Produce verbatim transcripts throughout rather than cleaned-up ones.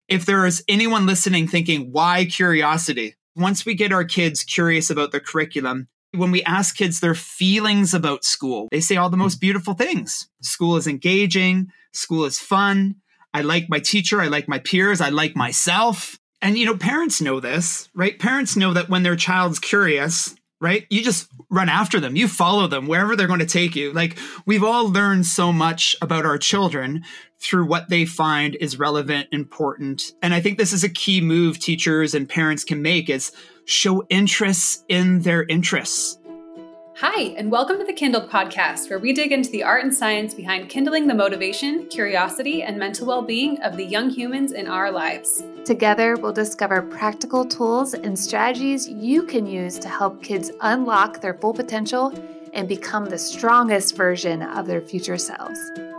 if there is anyone listening thinking, why curiosity? Once we get our kids curious about the curriculum, when we ask kids their feelings about school, they say all the most beautiful things. School is engaging. School is fun. I like my teacher. I like my peers. I like myself. And, you know, parents know this, right? Parents know that when their child's curious, right? You just run after them. You follow them wherever they're going to take you. Like, we've all learned so much about our children through what they find is relevant, important. And I think this is a key move teachers and parents can make, is show interest in their interests. Hi, and welcome to the Kindled podcast, where we dig into the art and science behind kindling the motivation, curiosity, and mental well-being of the young humans in our lives. Together, we'll discover practical tools and strategies you can use to help kids unlock their full potential and become the strongest version of their future selves.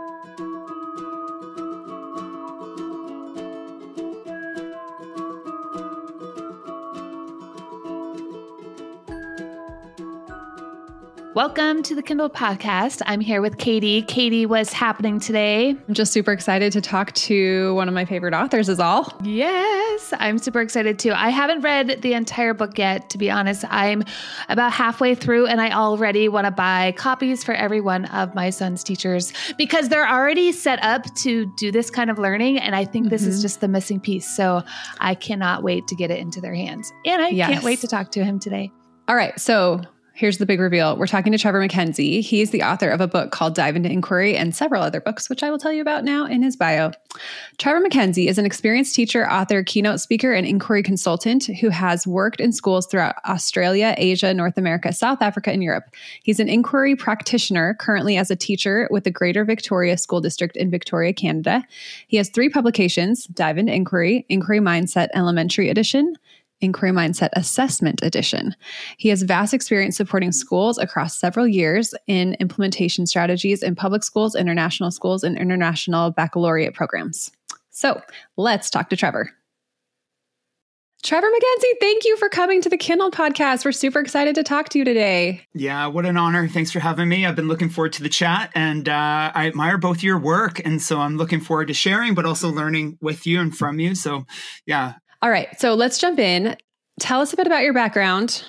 Welcome to the Kindled podcast. I'm here with Katie. Katie, what's happening today? I'm just super excited to talk to one of my favorite authors is all. Yes, I'm super excited too. I haven't read the entire book yet, to be honest. I'm about halfway through and I already want to buy copies for every one of my son's teachers because they're already set up to do this kind of learning. And I think mm-hmm. this is just the missing piece. So I cannot wait to get it into their hands. And I yes. can't wait to talk to him today. All right. So here's the big reveal. We're talking to Trevor Mackenzie. He's the author of a book called Dive into Inquiry and several other books, which I will tell you about now in his bio. Trevor Mackenzie is an experienced teacher, author, keynote speaker, and inquiry consultant who has worked in schools throughout Australia, Asia, North America, South Africa, and Europe. He's an inquiry practitioner currently as a teacher with the Greater Victoria School District in Victoria, Canada. He has three publications: Dive into Inquiry, Inquiry Mindset Elementary Edition, Inquiry Mindset Assessment Edition. He has vast experience supporting schools across several years in implementation strategies in public schools, international schools, and international baccalaureate programs. So let's talk to Trevor. Trevor Mackenzie, thank you for coming to the Kindled podcast. We're super excited to talk to you today. Yeah, what an honor. Thanks for having me. I've been looking forward to the chat, and uh, I admire both your work. And so I'm looking forward to sharing, but also learning with you and from you. So yeah. All right, so let's jump in. Tell us a bit about your background.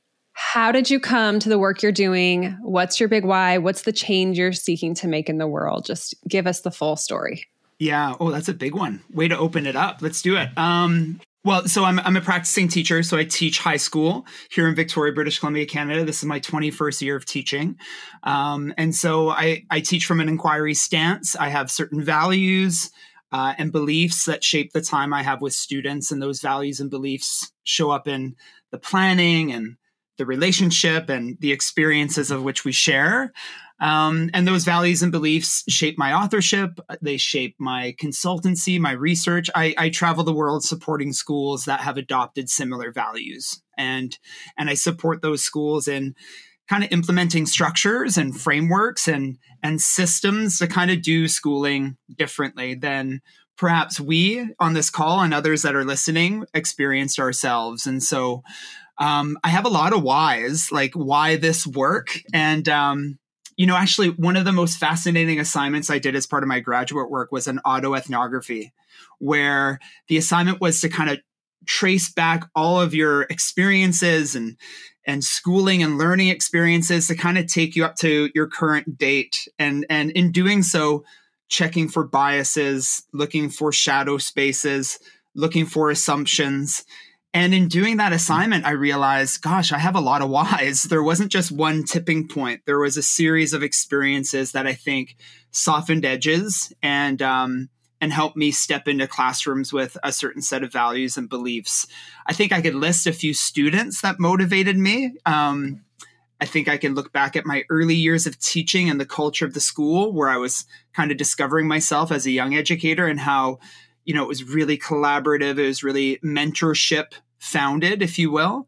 How did you come to the work you're doing? What's your big why? What's the change you're seeking to make in the world? Just give us the full story. Yeah. Oh, that's a big one. Way to open it up. Let's do it. Um, well, so I'm I'm a practicing teacher. So I teach high school here in Victoria, British Columbia, Canada. This is my twenty-first year of teaching. Um, and so I, I teach from an inquiry stance. I have certain values Uh, and beliefs that shape the time I have with students. And those values and beliefs show up in the planning and the relationship and the experiences of which we share. Um, and those values and beliefs shape my authorship. They shape my consultancy, my research. I, I travel the world supporting schools that have adopted similar values. And, and I support those schools in kind of implementing structures and frameworks and, and systems to kind of do schooling differently than perhaps we on this call and others that are listening experienced ourselves. And so um, I have a lot of whys, like why this work. And, um, you know, actually one of the most fascinating assignments I did as part of my graduate work was an autoethnography, where the assignment was to kind of trace back all of your experiences and and schooling and learning experiences to kind of take you up to your current date. And, and in doing so, checking for biases, looking for shadow spaces, looking for assumptions. And in doing that assignment, I realized, gosh, I have a lot of whys. There wasn't just one tipping point. There was a series of experiences that I think softened edges and, um, and help me step into classrooms with a certain set of values and beliefs. I think I could list a few students that motivated me. Um, I think I can look back at my early years of teaching and the culture of the school, where I was kind of discovering myself as a young educator, and how, you know, it was really collaborative. It was really mentorship founded, if you will.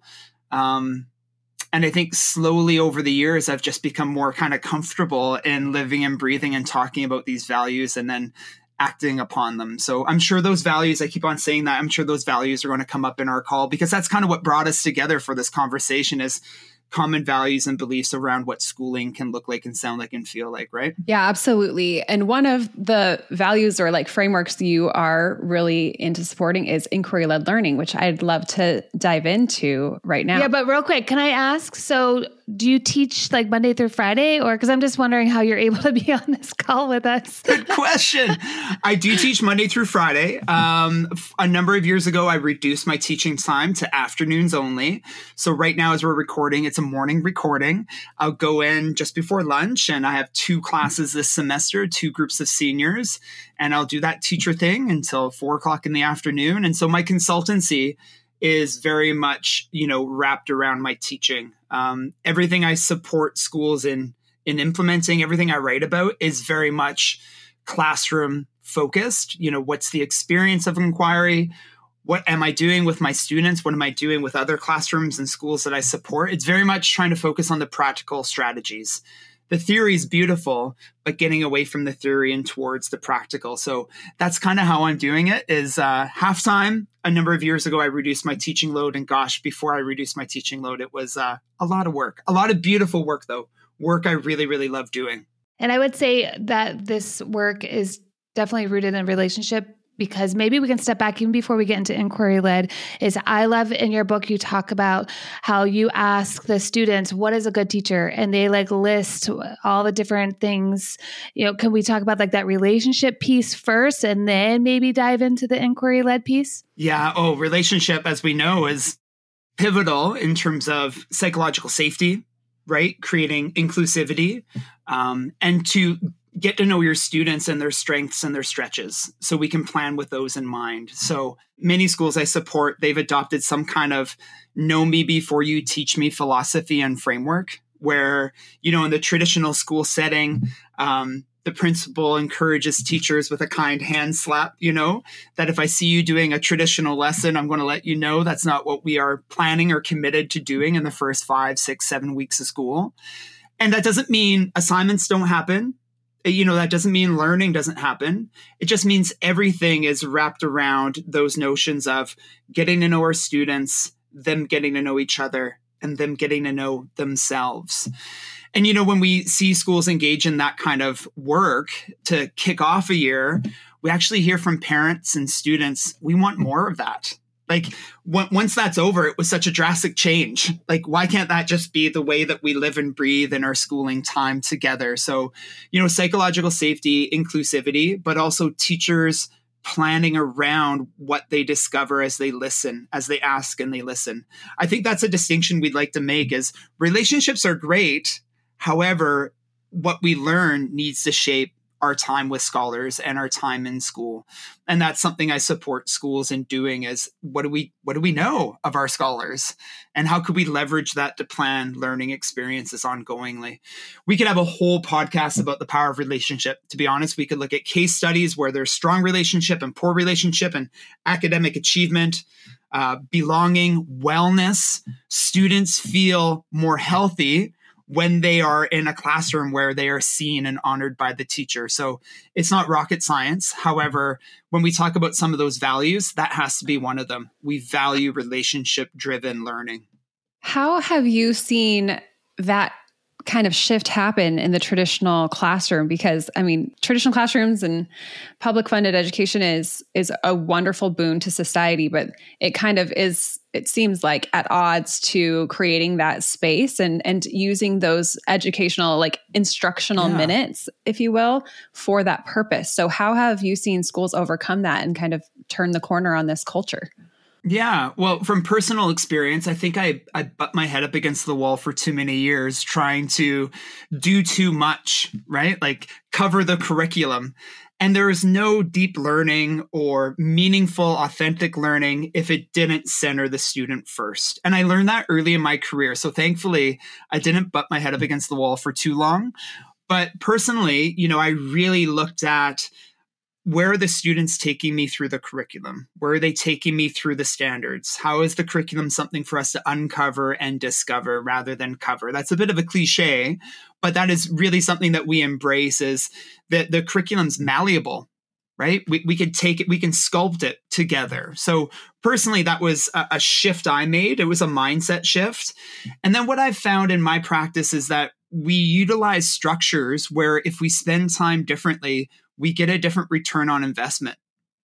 Um, and I think slowly over the years, I've just become more kind of comfortable in living and breathing and talking about these values and then acting upon them. So I'm sure those values, I keep on saying that, I'm sure those values are going to come up in our call, because that's kind of what brought us together for this conversation, is common values and beliefs around what schooling can look like and sound like and feel like, right? Yeah, absolutely. And one of the values or like frameworks you are really into supporting is inquiry-led learning, which I'd love to dive into right now. Yeah, but real quick, can I ask, so do you teach like Monday through Friday? Or because I'm just wondering how you're able to be on this call with us. Good question. I do teach Monday through Friday. Um, a number of years ago, I reduced my teaching time to afternoons only. So right now, as we're recording, it's a morning recording. I'll go in just before lunch, and I have two classes this semester, two groups of seniors, and I'll do that teacher thing until four o'clock in the afternoon. And so my consultancy is very much, you know, wrapped around my teaching. Um, everything I support schools in, in implementing, everything I write about is very much classroom focused. You know, what's the experience of inquiry? What am I doing with my students? What am I doing with other classrooms and schools that I support? It's very much trying to focus on the practical strategies. The theory is beautiful, but getting away from the theory and towards the practical. So that's kind of how I'm doing it is uh, halftime. A number of years ago, I reduced my teaching load. And gosh, before I reduced my teaching load, it was uh, a lot of work, a lot of beautiful work, though. Work I really, really love doing. And I would say that this work is definitely rooted in relationship, because maybe we can step back even before we get into inquiry-led, is I love in your book, you talk about how you ask the students, what is a good teacher? And they like list all the different things. You know, can we talk about like that relationship piece first and then maybe dive into the inquiry-led piece? Yeah. Oh, relationship, as we know, is pivotal in terms of psychological safety, right? Creating inclusivity, um, and to get to know your students and their strengths and their stretches so we can plan with those in mind. So many schools I support, they've adopted some kind of know me before you teach me philosophy and framework where, you know, in the traditional school setting, um, the principal encourages teachers with a kind hand slap, you know, that if I see you doing a traditional lesson, I'm going to let you know that's not what we are planning or committed to doing in the first five, six, seven weeks of school. And that doesn't mean assignments don't happen. You know, that doesn't mean learning doesn't happen. It just means everything is wrapped around those notions of getting to know our students, them getting to know each other, and them getting to know themselves. And, you know, when we see schools engage in that kind of work to kick off a year, we actually hear from parents and students, we want more of that. Like w- once that's over, it was such a drastic change. Like, why can't that just be the way that we live and breathe in our schooling time together? So, you know, psychological safety, inclusivity, but also teachers planning around what they discover as they listen, as they ask and they listen. I think that's a distinction we'd like to make is relationships are great. However, what we learn needs to shape our time with scholars and our time in school. And that's something I support schools in doing is what do we what do we know of our scholars? And how could we leverage that to plan learning experiences ongoingly? We could have a whole podcast about the power of relationship. To be honest, we could look at case studies where there's strong relationship and poor relationship and academic achievement, uh, belonging, wellness. Students feel more healthy when they are in a classroom where they are seen and honored by the teacher. So it's not rocket science. However, when we talk about some of those values, that has to be one of them. We value relationship-driven learning. How have you seen that kind of shift happen in the traditional classroom? Because I mean, traditional classrooms and public funded education is is a wonderful boon to society, but it kind of is, it seems like at odds to creating that space and and using those educational, like instructional yeah. minutes, if you will, for that purpose. So how have you seen schools overcome that and kind of turn the corner on this culture? Yeah, well, from personal experience, I think I, I butt my head up against the wall for too many years trying to do too much, right? Like cover the curriculum. And there is no deep learning or meaningful, authentic learning if it didn't center the student first. And I learned that early in my career. So thankfully, I didn't butt my head up against the wall for too long. But personally, you know, I really looked at where are the students taking me through the curriculum? Where are they taking me through the standards? How is the curriculum something for us to uncover and discover rather than cover? That's a bit of a cliche, but that is really something that we embrace is that the curriculum's malleable. right? We, we could take it, we can sculpt it together. So personally, that was a, a shift I made. It was a mindset shift. And then what I've found in my practice is that we utilize structures where if we spend time differently, we get a different return on investment.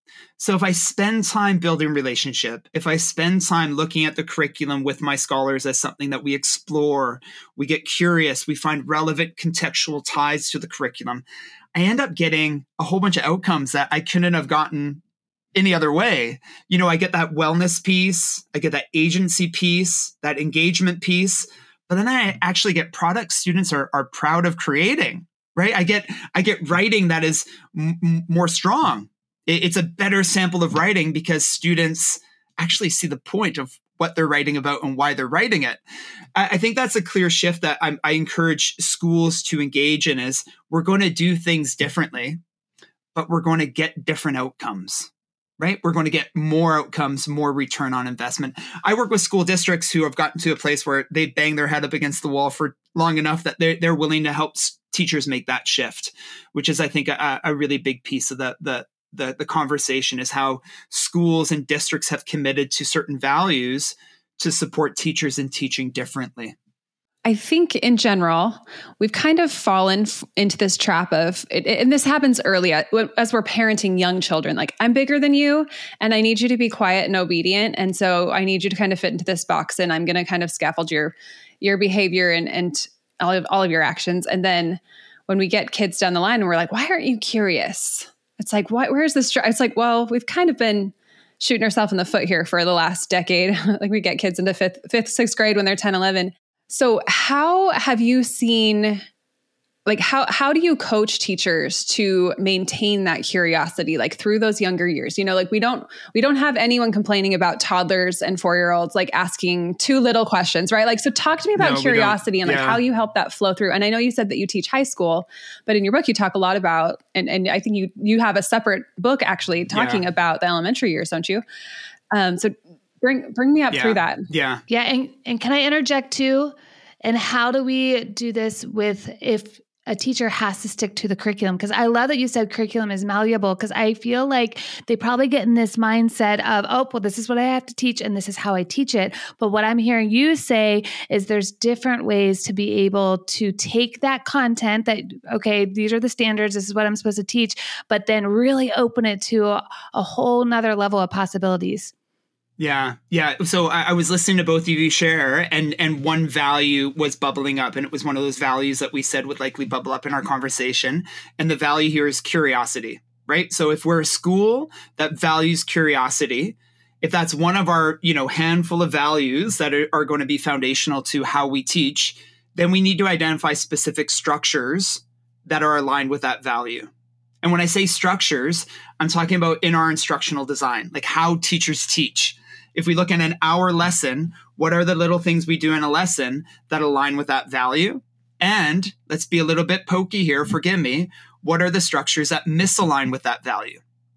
So if I spend time building relationship, if I spend time looking at the curriculum with my scholars as something that we explore, we get curious, we find relevant contextual ties to the curriculum, I end up getting a whole bunch of outcomes that I couldn't have gotten any other way. You know, I get that wellness piece, I get that agency piece, that engagement piece, but then I actually get products students are, are proud of creating, right? I get, I get writing that is m- m- more strong. It, it's a better sample of writing because students actually see the point of what they're writing about and why they're writing it. I, I think that's a clear shift that I, I encourage schools to engage in is we're going to do things differently, but we're going to get different outcomes, right? We're going to get more outcomes, more return on investment. I work with school districts who have gotten to a place where they bang their head up against the wall for long enough that they're, they're willing to help teachers make that shift, which is, I think, a, a really big piece of the, the, The, the conversation is how schools and districts have committed to certain values to support teachers in teaching differently. I think in general, we've kind of fallen f- into this trap of, it, and this happens early as we're parenting young children. Like, I'm bigger than you and I need you to be quiet and obedient. And so I need you to kind of fit into this box and I'm going to kind of scaffold your, your behavior and, and all of, all of your actions. And then when we get kids down the line and we're like, why aren't you curious? It's like, what, where's this? It's like, well, we've kind of been shooting ourselves in the foot here for the last decade. Like, we get kids into fifth, fifth, sixth grade when they're ten, eleven. So how have you seen, like, how, how do you coach teachers to maintain that curiosity, like through those younger years? You know, like we don't, we don't have anyone complaining about toddlers and four-year-olds, like asking too little questions, right? Like, so talk to me about No, curiosity and like yeah. how you help that flow through. And I know you said that you teach high school, but in your book, you talk a lot about, and, and I think you, you have a separate book actually talking yeah. about the elementary years, don't you? Um, so bring, bring me up yeah. through that. Yeah. Yeah. And, and can I interject too? And how do we do this with if a teacher has to stick to the curriculum? Because I love that you said curriculum is malleable, because I feel like they probably get in this mindset of, oh, well, this is what I have to teach and this is how I teach it. But what I'm hearing you say is there's different ways to be able to take that content that, okay, these are the standards, this is what I'm supposed to teach, but then really open it to a, a whole nother level of possibilities. Yeah. Yeah. So I, I was listening to both of you share, and, and one value was bubbling up, and it was one of those values that we said would likely bubble up in our conversation. And the value here is curiosity, right? So if we're a school that values curiosity, if that's one of our, you know, handful of values that are, are going to be foundational to how we teach, then we need to identify specific structures that are aligned with that value. And when I say structures, I'm talking about in our instructional design, like how teachers teach. If we look at an hour lesson, what are the little things we do in a lesson that align with that value? And let's be a little bit pokey here, forgive me, what are the structures that misalign with that value?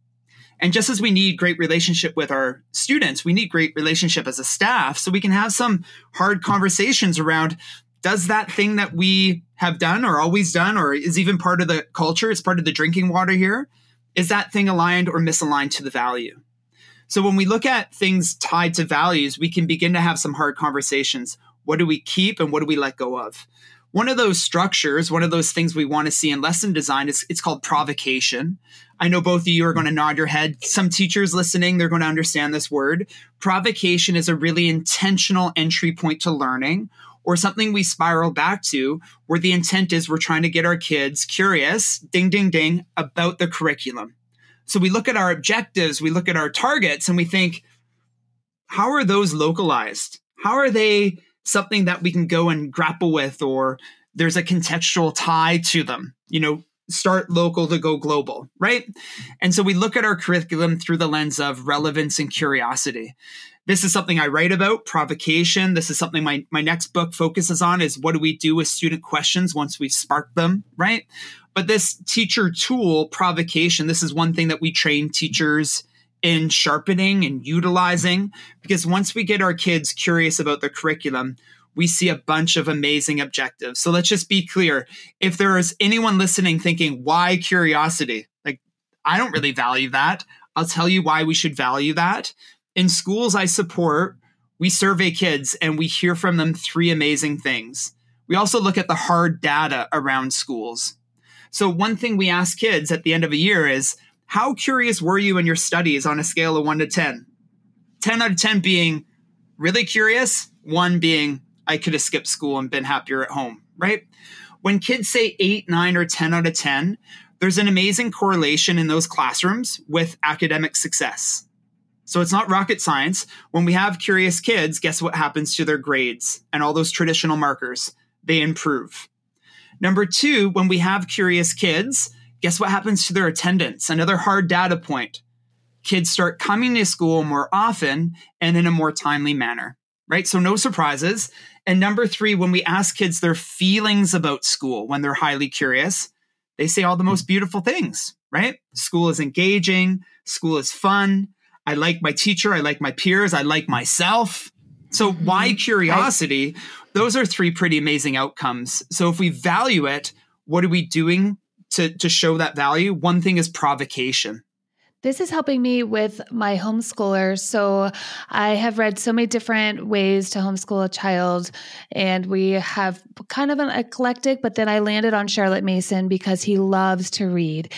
And just as we need great relationship with our students, we need great relationship as a staff so we can have some hard conversations around, does that thing that we have done or always done or is even part of the culture, it's part of the drinking water here, is that thing aligned or misaligned to the value? So when we look at things tied to values, we can begin to have some hard conversations. What do we keep and what do we let go of? One of those structures, one of those things we want to see in lesson design is it's called provocation. I know both of you are going to nod your head. Some teachers listening, they're going to understand this word. Provocation is a really intentional entry point to learning, or something we spiral back to where the intent is we're trying to get our kids curious, ding, ding, ding, about the curriculum. So we look at our objectives, we look at our targets, and we think, how are those localized? How are they something that we can go and grapple with, or there's a contextual tie to them? You know, start local to go global, right? And so we look at our curriculum through the lens of relevance and curiosity. This is something I write about, provocation. This is something my, my next book focuses on, is what do we do with student questions once we've sparked them, right? But this teacher tool, provocation, this is one thing that we train teachers in sharpening and utilizing, because once we get our kids curious about the curriculum, we see a bunch of amazing objectives. So let's just be clear. If there is anyone listening thinking, why curiosity? Like, I don't really value that. I'll tell you why we should value that. In schools I support, we survey kids and we hear from them three amazing things. We also look at the hard data around schools. So one thing we ask kids at the end of a year is, how curious were you in your studies on a scale of one to ten? ten out of ten being really curious, one being I could have skipped school and been happier at home, right? When kids say eight, nine, or ten out of ten, there's an amazing correlation in those classrooms with academic success. So it's not rocket science. When we have curious kids, guess what happens to their grades and all those traditional markers? They improve. Number two, when we have curious kids, guess what happens to their attendance? Another hard data point. Kids start coming to school more often and in a more timely manner, right? So no surprises. And number three, when we ask kids their feelings about school, when they're highly curious, they say all the most beautiful things, right? School is engaging. School is fun. I like my teacher. I like my peers. I like myself. So why curiosity? Those are three pretty amazing outcomes. So if we value it, what are we doing to, to show that value? One thing is provocation. This is helping me with my homeschooler. So I have read so many different ways to homeschool a child, and we have kind of an eclectic, but then I landed on Charlotte Mason because he loves to read.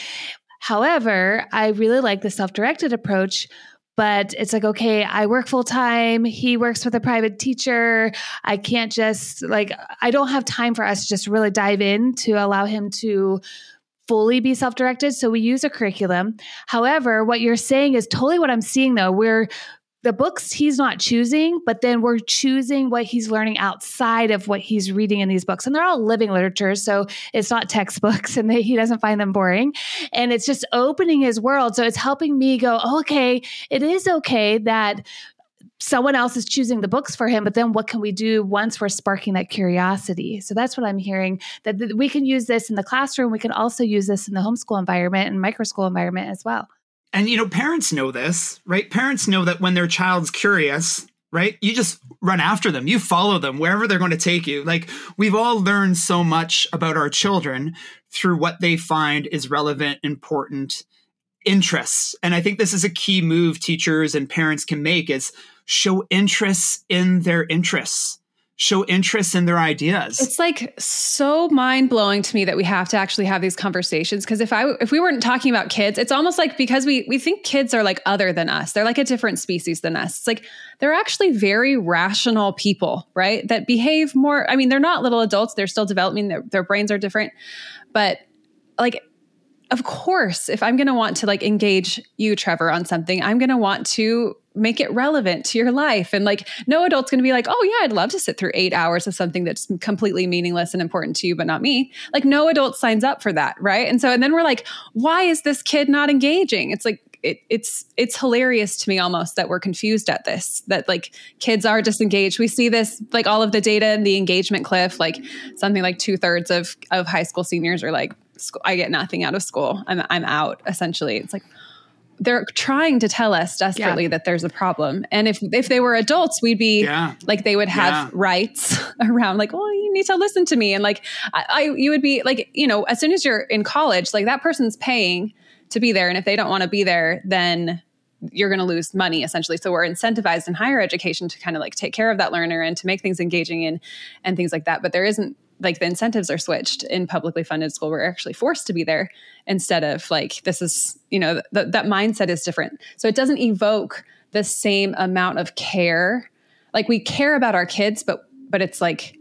However, I really like the self-directed approach, but it's like, okay, I work full time. He works with a private teacher. I can't just like, I don't have time for us to just really dive in to allow him to fully be self-directed. So we use a curriculum. However, what you're saying is totally what I'm seeing though. We're the books he's not choosing, but then we're choosing what he's learning outside of what he's reading in these books. And they're all living literature. So it's not textbooks and they, he doesn't find them boring. And it's just opening his world. So it's helping me go, oh, okay, it is okay that someone else is choosing the books for him, but then what can we do once we're sparking that curiosity? So that's what I'm hearing, that th- we can use this in the classroom. We can also use this in the homeschool environment and microschool environment as well. And, you know, parents know this, right? Parents know that when their child's curious, right? You just run after them. You follow them wherever they're going to take you. Like, we've all learned so much about our children through what they find is relevant, important interests. And I think this is a key move teachers and parents can make is show interest in their interests, show interest in their ideas. It's like so mind blowing to me that we have to actually have these conversations. Because if I if we weren't talking about kids, it's almost like because we we think kids are like other than us. They're like a different species than us. It's like they're actually very rational people, right? That behave more. I mean, they're not little adults. They're still developing. Their, their brains are different. But like, of course, if I'm going to want to like engage you, Trevor, on something, I'm going to want to make it relevant to your life. And like, no adult's going to be like, oh yeah, I'd love to sit through eight hours of something that's completely meaningless and important to you, but not me. Like no adult signs up for that. Right. And so, and then we're like, why is this kid not engaging? It's like, it, it's, it's hilarious to me almost that we're confused at this, that like kids are disengaged. We see this, like all of the data and the engagement cliff, like something like two thirds of, of high school seniors are like, I get nothing out of school. I'm, I'm out essentially. It's like, they're trying to tell us desperately yeah. that there's a problem. And if if they were adults, we'd be yeah. like, they would have yeah. rights around like, well, you need to listen to me. And like, I, I, you would be like, you know, as soon as you're in college, like that person's paying to be there. And if they don't want to be there, then you're going to lose money essentially. So we're incentivized in higher education to kind of like take care of that learner and to make things engaging and, and things like that. But there isn't, like the incentives are switched in publicly funded school. We're actually forced to be there instead of like, this is, you know, th- that mindset is different. So it doesn't evoke the same amount of care. Like we care about our kids, but, but it's like,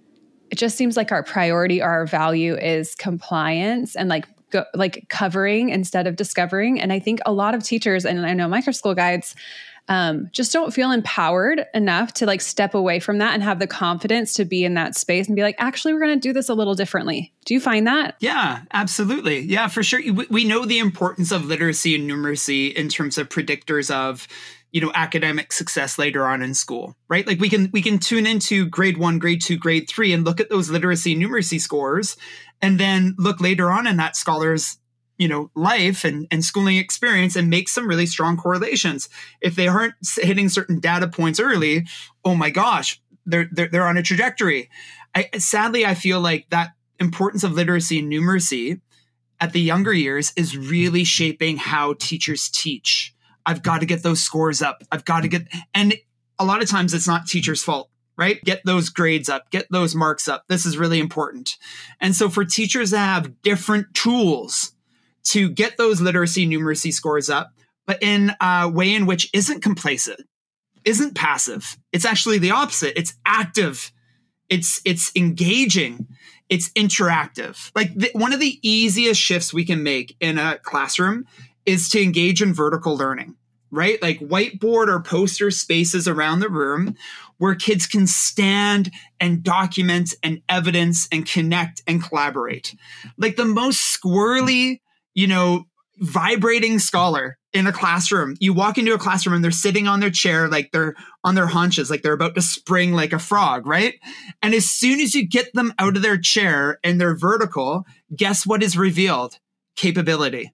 it just seems like our priority, our value is compliance and like, go, like covering instead of discovering. And I think a lot of teachers, and I know microschool guides, Um, just don't feel empowered enough to like step away from that and have the confidence to be in that space and be like, actually, we're going to do this a little differently. Do you find that? Yeah, absolutely. Yeah, for sure. We, we know the importance of literacy and numeracy in terms of predictors of, you know, academic success later on in school, right? Like we can, we can tune into grade one, grade two, grade three, and look at those literacy and numeracy scores, and then look later on in that scholar's you know, life and, and schooling experience and make some really strong correlations. If they aren't hitting certain data points early, oh my gosh, they're, they're, they're on a trajectory. I, sadly, I feel like that importance of literacy and numeracy at the younger years is really shaping how teachers teach. I've got to get those scores up. I've got to get, and a lot of times it's not teachers' fault, right? Get those grades up, get those marks up. This is really important. And so for teachers to have different tools to get those literacy numeracy scores up, but in a way in which isn't complacent, isn't passive. It's actually the opposite. It's active. It's, it's engaging. It's interactive. Like the, one of the easiest shifts we can make in a classroom is to engage in vertical learning, right? Like whiteboard or poster spaces around the room where kids can stand and document and evidence and connect and collaborate. Like the most squirrely, you know, vibrating scholar in a classroom. You walk into a classroom and they're sitting on their chair, like they're on their haunches, like they're about to spring like a frog, right? And as soon as you get them out of their chair and they're vertical, guess what is revealed? Capability.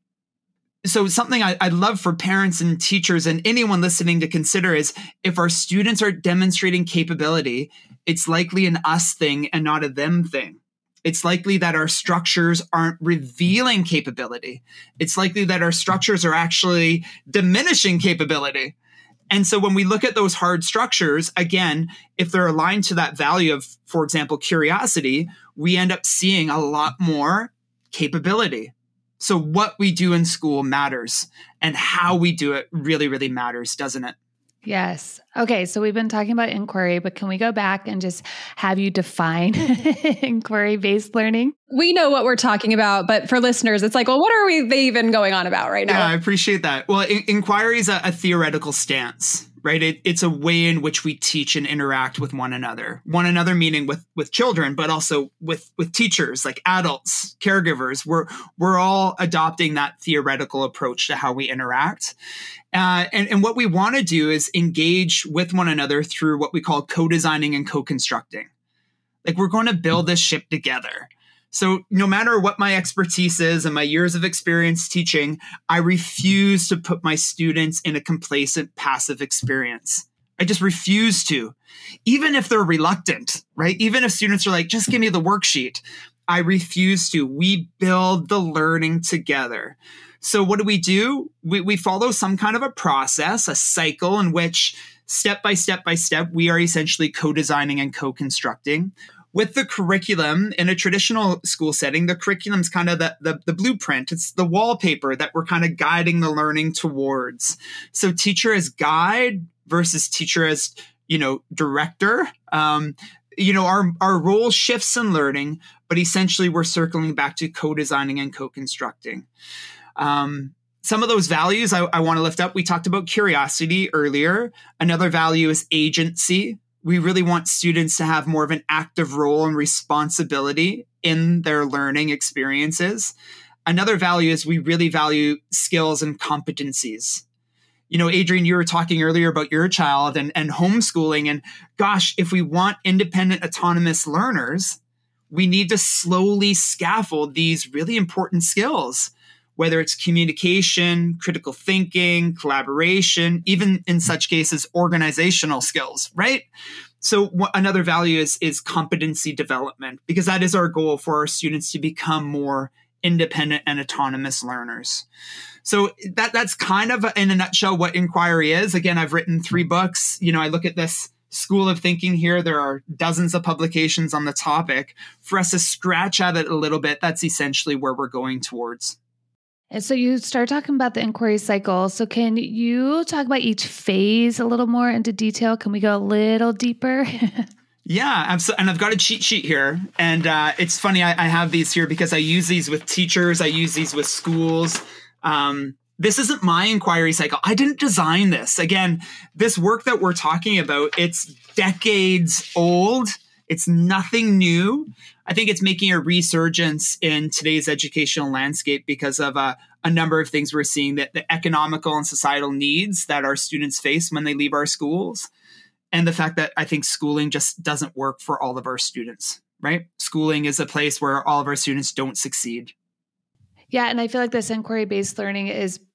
So something I, I'd love for parents and teachers and anyone listening to consider is if our students are demonstrating capability, it's likely an us thing and not a them thing. It's likely that our structures aren't revealing capability. It's likely that our structures are actually diminishing capability. And so when we look at those hard structures, again, if they're aligned to that value of, for example, curiosity, we end up seeing a lot more capability. So what we do in school matters, and how we do it really, really matters, doesn't it? Yes. Okay. So we've been talking about inquiry, but can we go back and just have you define inquiry-based learning? We know what we're talking about, but for listeners, it's like, well, what are we they even going on about right now? Yeah, I appreciate that. Well, in- inquiry is a, a theoretical stance, right? It, it's a way in which we teach and interact with one another. One another meaning with with children, but also with with teachers, like adults, caregivers. We're we're all adopting that theoretical approach to how we interact. Uh, and, and what we want to do is engage with one another through what we call co-designing and co-constructing. Like we're going to build this ship together. So no matter what my expertise is and my years of experience teaching, I refuse to put my students in a complacent, passive experience. I just refuse to, even if they're reluctant, right? Even if students are like, just give me the worksheet. I refuse to. We build the learning together. So what do we do? We, we follow some kind of a process, a cycle in which step by step by step, we are essentially co-designing and co-constructing. With the curriculum in a traditional school setting, the curriculum is kind of the, the, the blueprint. It's the wallpaper that we're kind of guiding the learning towards. So teacher as guide versus teacher as, you know, director. Um, you know, our, our role shifts in learning, but essentially we're circling back to co-designing and co-constructing. Um, some of those values I, I want to lift up. We talked about curiosity earlier. Another value is agency. We really want students to have more of an active role and responsibility in their learning experiences. Another value is we really value skills and competencies. You know, Adrienne, you were talking earlier about your child and, and homeschooling. And gosh, if we want independent, autonomous learners, we need to slowly scaffold these really important skills, whether it's communication, critical thinking, collaboration, even in such cases, organizational skills, right? So w- another value is, is competency development, because that is our goal for our students to become more independent and autonomous learners. So that that's kind of, in a nutshell, what inquiry is. Again, I've written three books. You know, I look at this school of thinking here. There are dozens of publications on the topic. For us to scratch at it a little bit, that's essentially where we're going towards. And so you start talking about the inquiry cycle. So can you talk about each phase a little more into detail? Can we go a little deeper? Yeah, absolutely. And I've got a cheat sheet here. And uh, it's funny, I, I have these here because I use these with teachers. I use these with schools. Um, this isn't my inquiry cycle. I didn't design this. Again, this work that we're talking about, it's decades old. It's nothing new. I think it's making a resurgence in today's educational landscape because of uh, a number of things we're seeing, that the economical and societal needs that our students face when they leave our schools, and the fact that I think schooling just doesn't work for all of our students, right? Schooling is a place where all of our students don't succeed. Yeah, and I feel like this inquiry-based learning is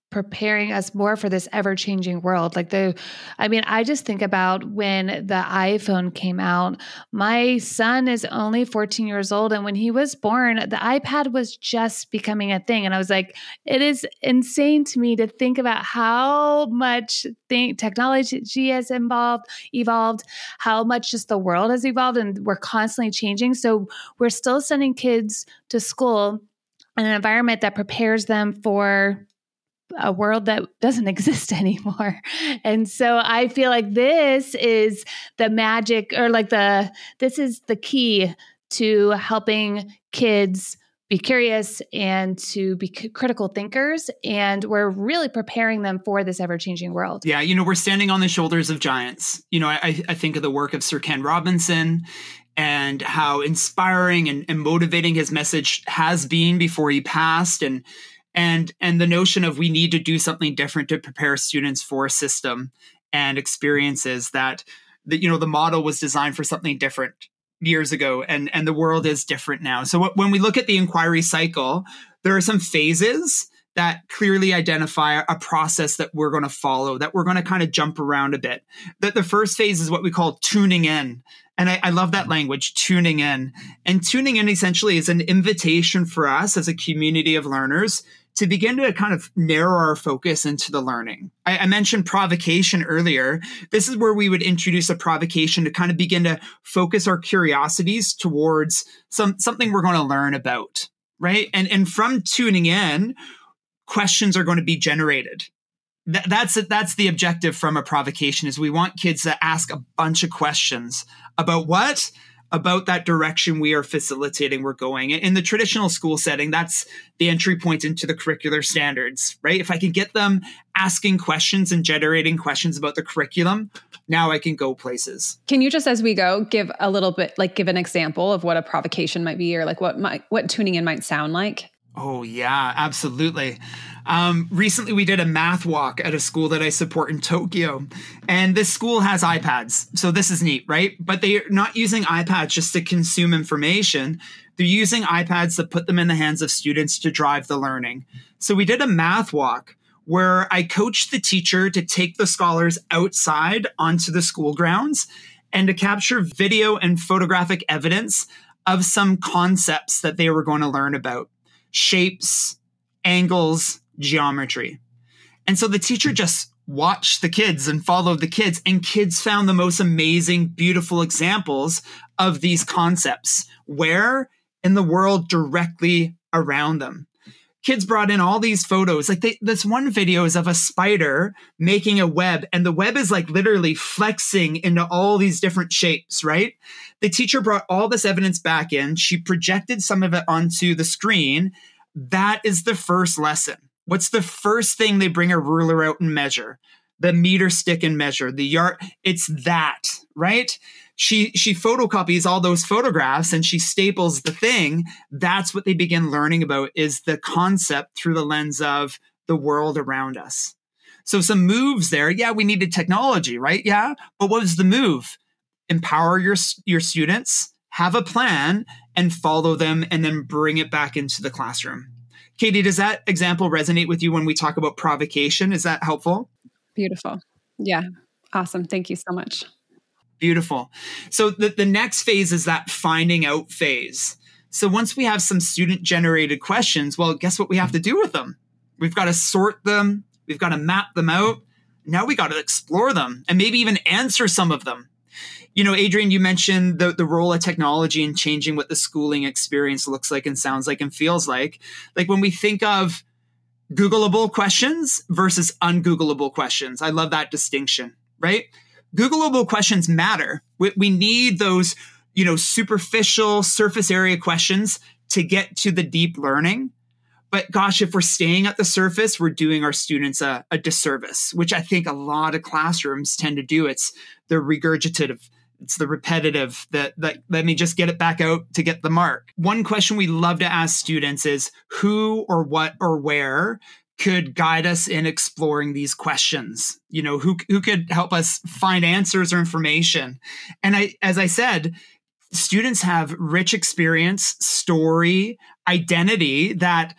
preparing us more for this ever-changing world. Like the, I mean, I just think about when the iPhone came out. My son is only fourteen years old. And when he was born, the iPad was just becoming a thing. And I was like, it is insane to me to think about how much think technology has evolved, evolved, how much just the world has evolved, and we're constantly changing. So we're still sending kids to school in an environment that prepares them for a world that doesn't exist anymore. And so I feel like this is the magic, or like the, this is the key to helping kids be curious and to be c- critical thinkers. And we're really preparing them for this ever-changing world. Yeah. You know, we're standing on the shoulders of giants. You know, I, I think of the work of Sir Ken Robinson and how inspiring and, and motivating his message has been before he passed. And And and the notion of we need to do something different to prepare students for a system and experiences that, that you know, the model was designed for something different years ago, and, and the world is different now. So w- when we look at the inquiry cycle, there are some phases that clearly identify a process that we're going to follow, that we're going to kind of jump around a bit. That the first phase is what we call tuning in. And I, I love that language, tuning in. And tuning in essentially is an invitation for us as a community of learners to begin to kind of narrow our focus into the learning. I, I mentioned provocation earlier. This is where we would introduce a provocation to kind of begin to focus our curiosities towards some something we're going to learn about, right? And, and from tuning in, questions are going to be generated. Th- that's that's the objective from a provocation, is we want kids to ask a bunch of questions about what? About that direction we are facilitating, we're going. In the traditional school setting, that's the entry point into the curricular standards, right? If I can get them asking questions and generating questions about the curriculum, now I can go places. Can you just, as we go, give a little bit, like give an example of what a provocation might be, or like what might, what tuning in might sound like? Oh, yeah, absolutely. Um, recently, we did a math walk at a school that I support in Tokyo. And this school has iPads. So this is neat, right? But they're not using iPads just to consume information. They're using iPads to put them in the hands of students to drive the learning. So we did a math walk where I coached the teacher to take the scholars outside onto the school grounds and to capture video and photographic evidence of some concepts that they were going to learn about. Shapes, angles, geometry. And so the teacher just watched the kids and followed the kids, and kids found the most amazing, beautiful examples of these concepts where in the world directly around them. Kids brought in all these photos. Like they, this one video is of a spider making a web, and the web is like literally flexing into all these different shapes, right? The teacher brought all this evidence back in. She projected some of it onto the screen. That is the first lesson. What's the first thing they bring a ruler out and measure? The meter, stick, and measure. The yard. It's that, right? She she photocopies all those photographs and she staples the thing. That's what they begin learning about, is the concept through the lens of the world around us. So some moves there. Yeah, we needed technology, right? Yeah. But what was the move? Empower your, your students, have a plan, and follow them, and then bring it back into the classroom. Katie, does that example resonate with you when we talk about provocation? Is that helpful? Beautiful. Yeah. Awesome. Thank you so much. Beautiful. So the, the next phase is that finding out phase. So once we have some student generated questions, well, guess what we have to do with them? We've got to sort them. We've got to map them out. Now we got to explore them and maybe even answer some of them. You know, Adrienne, you mentioned the, the role of technology in changing what the schooling experience looks like and sounds like and feels like. Like when we think of Googleable questions versus ungoogleable questions. I love that distinction, right? Googleable questions matter. We, we need those, you know, superficial surface area questions to get to the deep learning. But gosh, if we're staying at the surface, we're doing our students a, a disservice, which I think a lot of classrooms tend to do. It's the regurgitative. It's the repetitive, that, that let me just get it back out to get the mark. One question we love to ask students is who or what or where could guide us in exploring these questions? You know, who, who could help us find answers or information? And I, as I said, students have rich experience, story, identity that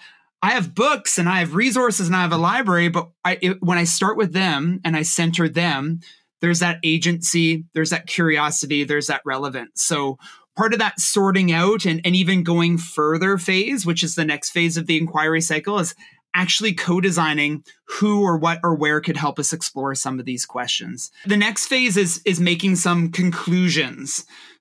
I have books and I have resources and I have a library, but I, it, when I start with them and I center them, there's that agency, there's that curiosity, there's that relevance. So part of that sorting out and, and even going further phase, which is the next phase of the inquiry cycle, is actually co-designing who or what or where could help us explore some of these questions. The next phase is, is making some conclusions.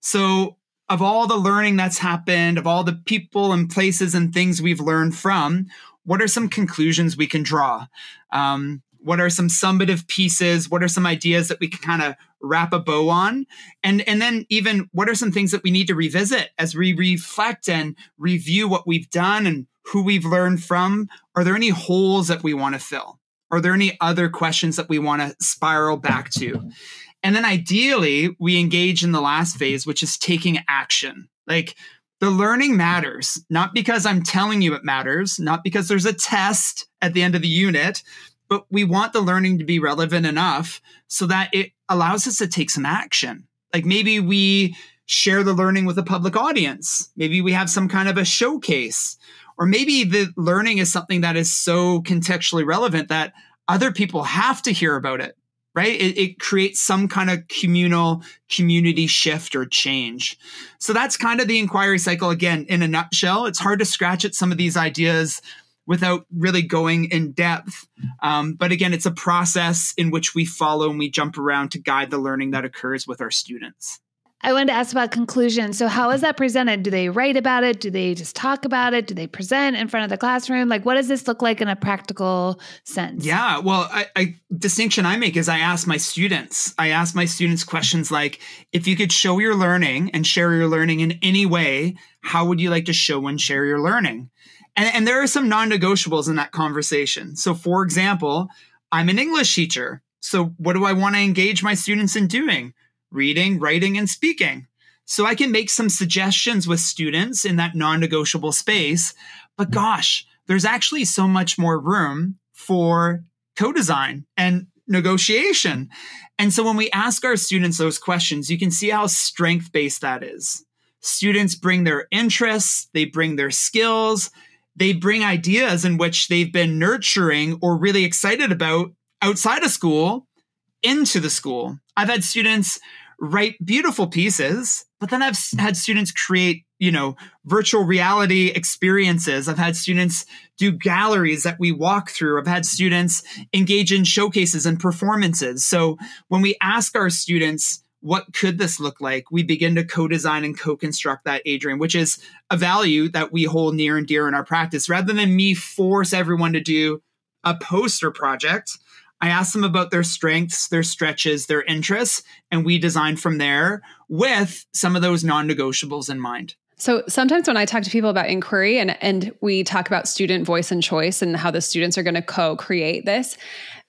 So of all the learning that's happened, of all the people and places and things we've learned from, what are some conclusions we can draw? Um, what are some summative pieces? What are some ideas that we can kind of wrap a bow on? And, and then even what are some things that we need to revisit as we reflect and review what we've done and who we've learned from? Are there any holes that we want to fill? Are there any other questions that we want to spiral back to? And then ideally, we engage in the last phase, which is taking action. Like, the learning matters, not because I'm telling you it matters, not because there's a test at the end of the unit, but we want the learning to be relevant enough so that it allows us to take some action. Like, maybe we share the learning with a public audience. Maybe we have some kind of a showcase. Or maybe the learning is something that is so contextually relevant that other people have to hear about it, right? It, it creates some kind of communal community shift or change. So that's kind of the inquiry cycle. Again, in a nutshell, it's hard to scratch at some of these ideas without really going in depth. Um, but again, it's a process in which we follow and we jump around to guide the learning that occurs with our students. I wanted to ask about conclusions. So how is that presented? Do they write about it? Do they just talk about it? Do they present in front of the classroom? Like, what does this look like in a practical sense? Yeah, well, I, I distinction I make is I ask my students, I ask my students questions like, if you could show your learning and share your learning in any way, how would you like to show and share your learning? And, and there are some non-negotiables in that conversation. So for example, I'm an English teacher. So what do I want to engage my students in doing? Reading, writing, and speaking. So I can make some suggestions with students in that non-negotiable space. But gosh, there's actually so much more room for co-design and negotiation. And so when we ask our students those questions, you can see how strength-based that is. Students bring their interests, they bring their skills, they bring ideas in which they've been nurturing or really excited about outside of school into the school. I've had students write beautiful pieces, but then I've had students create, you know, virtual reality experiences. I've had students do galleries that we walk through. I've had students engage in showcases and performances. So when we ask our students, what could this look like? We begin to co-design and co-construct that, Adrian, which is a value that we hold near and dear in our practice. Rather than me force everyone to do a poster project, I ask them about their strengths, their stretches, their interests, and we design from there with some of those non-negotiables in mind. So sometimes when I talk to people about inquiry and, and we talk about student voice and choice and how the students are going to co-create this,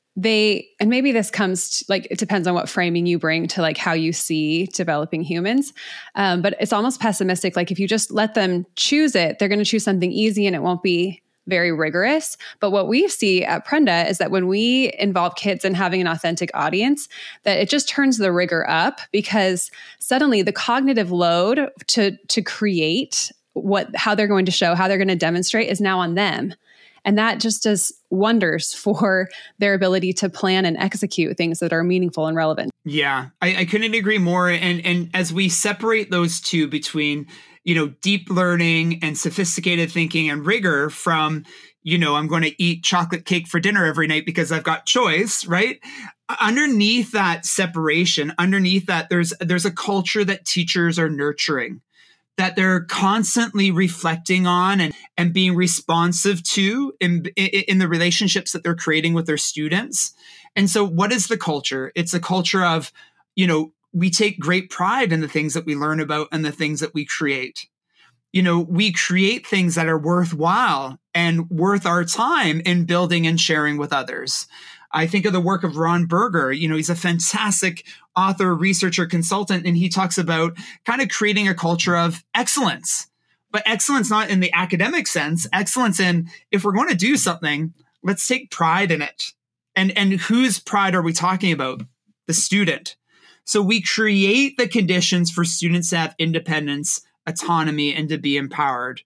they, and maybe this comes to, like, it depends on what framing you bring to like how you see developing humans. Um, but it's almost pessimistic. Like if you just let them choose it, they're going to choose something easy and it won't be very rigorous. But what we see at Prenda is that when we involve kids in having an authentic audience, that it just turns the rigor up because suddenly the cognitive load to, to create what, how they're going to show, how they're going to demonstrate is now on them. And that just does wonders for their ability to plan and execute things that are meaningful and relevant. Yeah, I, I couldn't agree more. And, and as we separate those two between, you know, deep learning and sophisticated thinking and rigor from, you know, I'm going to eat chocolate cake for dinner every night because I've got choice, right? Underneath that separation, underneath that, there's there's a culture that teachers are nurturing, that they're constantly reflecting on and, and being responsive to in, in the relationships that they're creating with their students. And so what is the culture? It's a culture of, you know, we take great pride in the things that we learn about and the things that we create. You know, we create things that are worthwhile and worth our time in building and sharing with others. I think of the work of Ron Berger. You know, he's a fantastic author, researcher, consultant, and he talks about kind of creating a culture of excellence. But excellence not in the academic sense, excellence in if we're going to do something, let's take pride in it. And, and whose pride are we talking about? The student. So we create the conditions for students to have independence, autonomy, and to be empowered.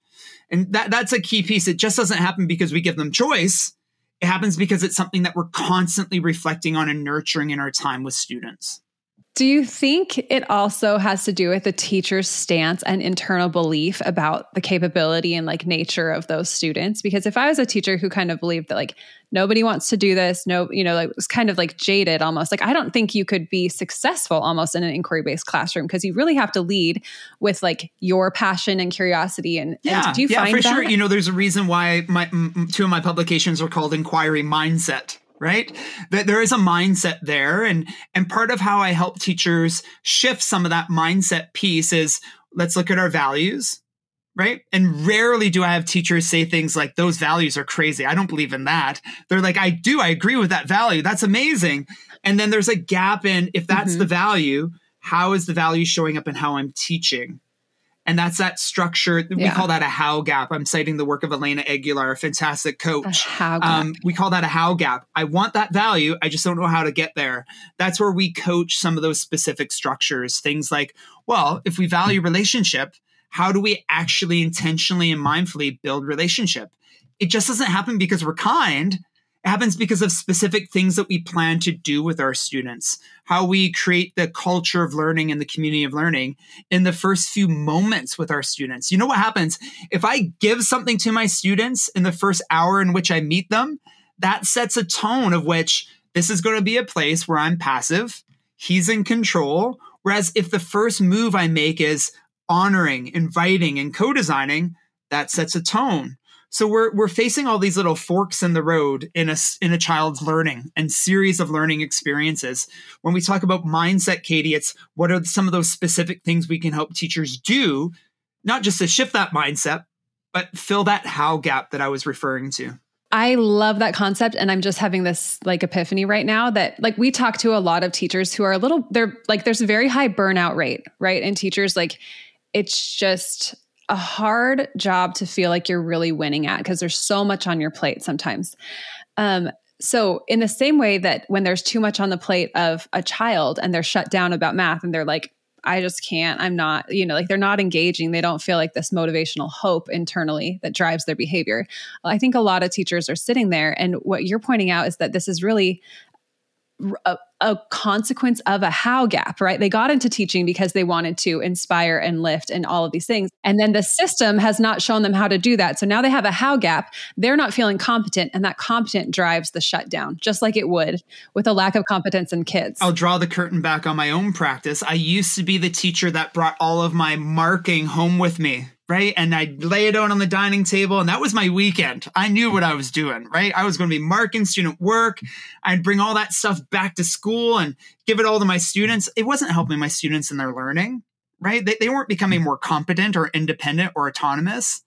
And that that's a key piece. It just doesn't happen because we give them choice. It happens because it's something that we're constantly reflecting on and nurturing in our time with students. Do you think it also has to do with the teacher's stance and internal belief about the capability and like nature of those students? Because if I was a teacher who kind of believed that like nobody wants to do this, no, you know, like was kind of like jaded almost, like I don't think you could be successful almost in an inquiry-based classroom because you really have to lead with like your passion and curiosity. And, yeah, and do you yeah, find for that? sure. You know, there's a reason why my m- two of my publications are called Inquiry Mindset. Right? That there is a mindset there. And, and part of how I help teachers shift some of that mindset piece is let's look at our values, right? And rarely do I have teachers say things like those values are crazy. I don't believe in that. They're like, I do, I agree with that value. That's amazing. And then there's a gap in if that's mm-hmm. the value, how is the value showing up in how I'm teaching? And that's that structure. Yeah. We call that a how gap. I'm citing the work of Elena Aguilar, a fantastic coach. A how gap. Um, we call that a how gap. I want that value. I just don't know how to get there. That's where we coach some of those specific structures. Things like, well, if we value relationship, how do we actually intentionally and mindfully build relationship? It just doesn't happen because we're kind. It happens because of specific things that we plan to do with our students, how we create the culture of learning and the community of learning in the first few moments with our students. You know what happens? If I give something to my students in the first hour in which I meet them, that sets a tone of which this is going to be a place where I'm passive, he's in control. Whereas if the first move I make is honoring, inviting, and co-designing, that sets a tone. So we're we're facing all these little forks in the road in a in a child's learning and series of learning experiences. When we talk about mindset, Katie, it's what are some of those specific things we can help teachers do, not just to shift that mindset, but fill that how gap that I was referring to. I love that concept. And I'm just having this like epiphany right now that like we talk to a lot of teachers who are a little, they're like, there's a very high burnout rate, right? And teachers, like, it's just a hard job to feel like you're really winning at because there's so much on your plate sometimes. Um, so in the same way that when there's too much on the plate of a child and they're shut down about math and they're like, I just can't, I'm not, you know, like they're not engaging. They don't feel like this motivational hope internally that drives their behavior. I think a lot of teachers are sitting there. And what you're pointing out is that this is really a, a consequence of a how gap, right? They got into teaching because they wanted to inspire and lift and all of these things. And then the system has not shown them how to do that. So now they have a how gap. They're not feeling competent, and that competent drives the shutdown, just like it would with a lack of competence in kids. I'll draw the curtain back on my own practice. I used to be the teacher that brought all of my marking home with me. Right. And I'd lay it out on the dining table, and that was my weekend. I knew what I was doing, right? I was going to be marking student work. I'd bring all that stuff back to school and give it all to my students. It wasn't helping my students in their learning, right? They, they weren't becoming more competent or independent or autonomous.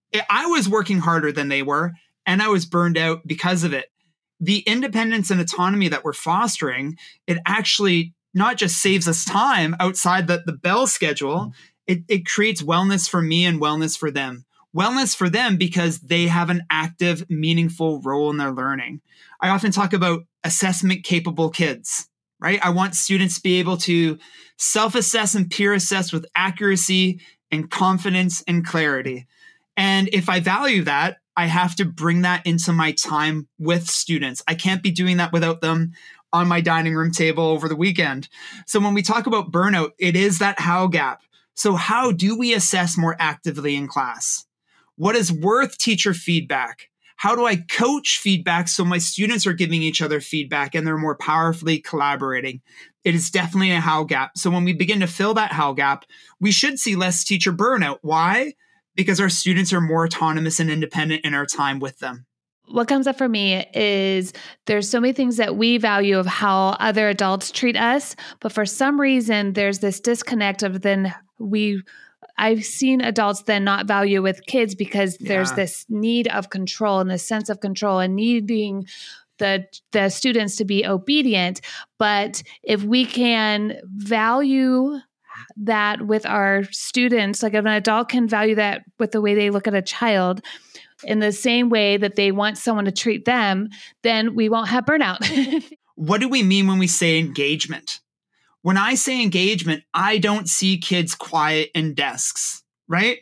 I was working harder than they were, and I was burned out because of it. The independence and autonomy that we're fostering, it actually not just saves us time outside the, the bell schedule, It, it creates wellness for me and wellness for them. Wellness for them because they have an active, meaningful role in their learning. I often talk about assessment capable kids, right? I want students to be able to self-assess and peer assess with accuracy and confidence and clarity. And if I value that, I have to bring that into my time with students. I can't be doing that without them on my dining room table over the weekend. So when we talk about burnout, it is that how gap. So how do we assess more actively in class? What is worth teacher feedback? How do I coach feedback so my students are giving each other feedback and they're more powerfully collaborating? It is definitely a how gap. So when we begin to fill that how gap, we should see less teacher burnout. Why? Because our students are more autonomous and independent in our time with them. What comes up for me is there's so many things that we value of how other adults treat us, but for some reason there's this disconnect of then we, I've seen adults then not value with kids because there's yeah. this need of control and this sense of control and needing the the students to be obedient. But if we can value that with our students, like if an adult can value that with the way they look at a child, in the same way that they want someone to treat them, then we won't have burnout. What do we mean when we say engagement? When I say engagement, I don't see kids quiet in desks, right?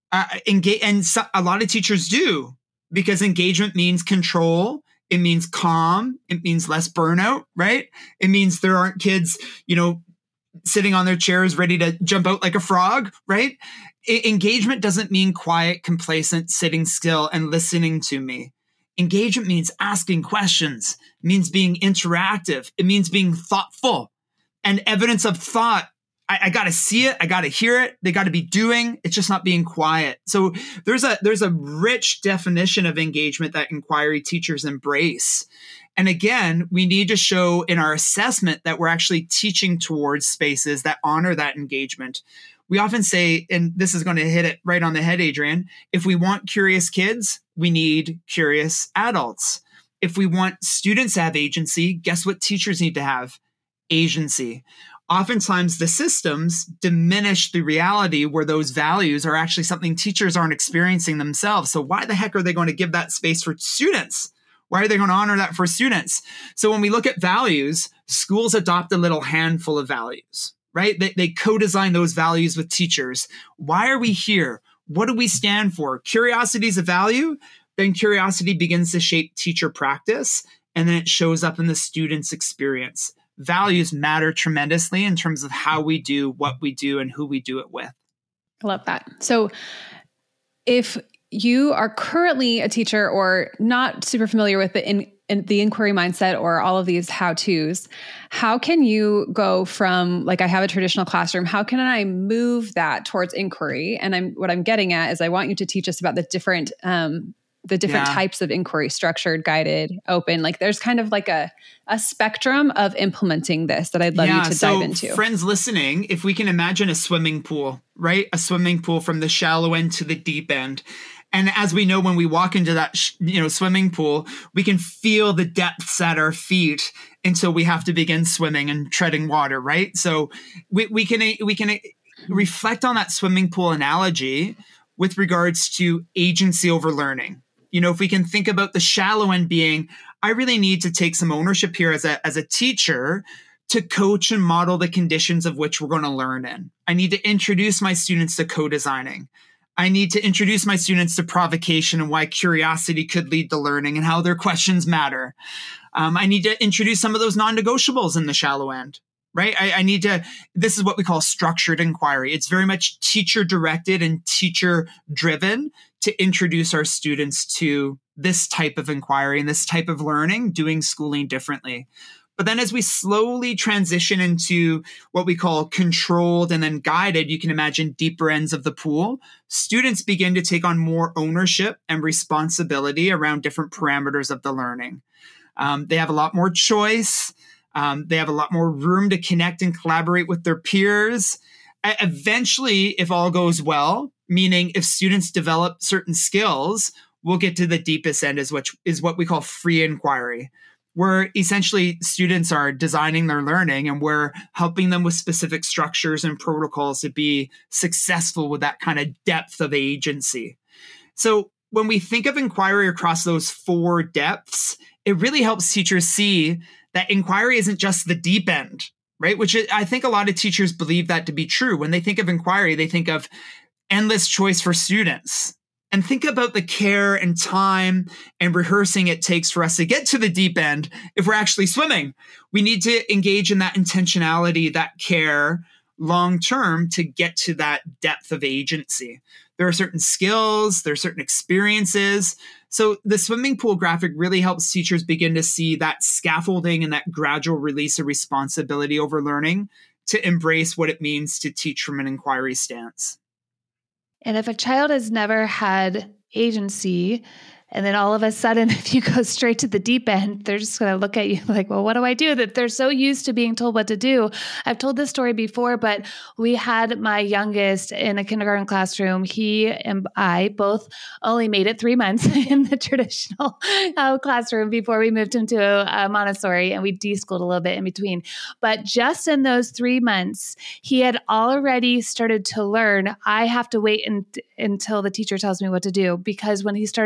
Uh, engage, and so, a lot of teachers do, because engagement means control. It means calm. It means less burnout, right? It means there aren't kids, you know, sitting on their chairs ready to jump out like a frog, right? I- engagement doesn't mean quiet, complacent, sitting still and listening to me. Engagement means asking questions. It means being interactive. It means being thoughtful. And evidence of thought, I, I got to see it. I got to hear it. They got to be doing. It's just not being quiet. So there's a there's a rich definition of engagement that inquiry teachers embrace. And again, we need to show in our assessment that we're actually teaching towards spaces that honor that engagement. We often say, and this is going to hit it right on the head, Adrienne, if we want curious kids, we need curious adults. If we want students to have agency, guess what teachers need to have? Agency. Oftentimes the systems diminish the reality where those values are actually something teachers aren't experiencing themselves. So why the heck are they going to give that space for students? Why are they going to honor that for students? So when we look at values, schools adopt a little handful of values, right? They, they co-design those values with teachers. Why are we here? What do we stand for? Curiosity is a value. Then curiosity begins to shape teacher practice, and then it shows up in the student's experience. Values matter tremendously in terms of how we do what we do and who we do it with. I love that. So if you are currently a teacher or not super familiar with the in, in the inquiry mindset or all of these how-tos, how can you go from, like, I have a traditional classroom, how can I move that towards inquiry? And I'm what I'm getting at is I want you to teach us about the different um, the different yeah. types of inquiry, structured, guided, open. Like there's kind of like a, a spectrum of implementing this that I'd love yeah, you to so dive into. Friends listening, if we can imagine a swimming pool, right? A swimming pool from the shallow end to the deep end. And as we know, when we walk into that, sh- you know, swimming pool, we can feel the depths at our feet until we have to begin swimming and treading water, right? So we, we can we can reflect on that swimming pool analogy with regards to agency over learning. You know, if we can think about the shallow end being, I really need to take some ownership here as a as a teacher to coach and model the conditions of which we're going to learn in. I need to introduce my students to co-designing. I need to introduce my students to provocation and why curiosity could lead to learning and how their questions matter. Um, I need to introduce some of those non-negotiables in the shallow end, right? I, I need to, this is what we call structured inquiry. It's very much teacher-directed and teacher-driven to introduce our students to this type of inquiry and this type of learning, doing schooling differently. But then as we slowly transition into what we call controlled and then guided, you can imagine deeper ends of the pool, students begin to take on more ownership and responsibility around different parameters of the learning. Um, they have a lot more choice. Um, they have a lot more room to connect and collaborate with their peers. I, eventually, if all goes well, meaning if students develop certain skills, we'll get to the deepest end, is what, is what we call free inquiry, where essentially students are designing their learning and we're helping them with specific structures and protocols to be successful with that kind of depth of agency. So when we think of inquiry across those four depths, it really helps teachers see that inquiry isn't just the deep end, right? Which I think a lot of teachers believe that to be true. When they think of inquiry, they think of endless choice for students. And think about the care and time and rehearsing it takes for us to get to the deep end if we're actually swimming. We need to engage in that intentionality, that care long-term to get to that depth of agency. There are certain skills, there are certain experiences. So the swimming pool graphic really helps teachers begin to see that scaffolding and that gradual release of responsibility over learning to embrace what it means to teach from an inquiry stance. And if a child has never had agency, and then all of a sudden, if you go straight to the deep end, they're just going to look at you like, well, what do I do? That they're so used to being told what to do. I've told this story before, but we had my youngest in a kindergarten classroom. He and I both only made it three months in the traditional uh, classroom before we moved him to a, a Montessori, and we de-schooled a little bit in between. But just in those three months, he had already started to learn, I have to wait in, until the teacher tells me what to do, because when he started in the Montessori,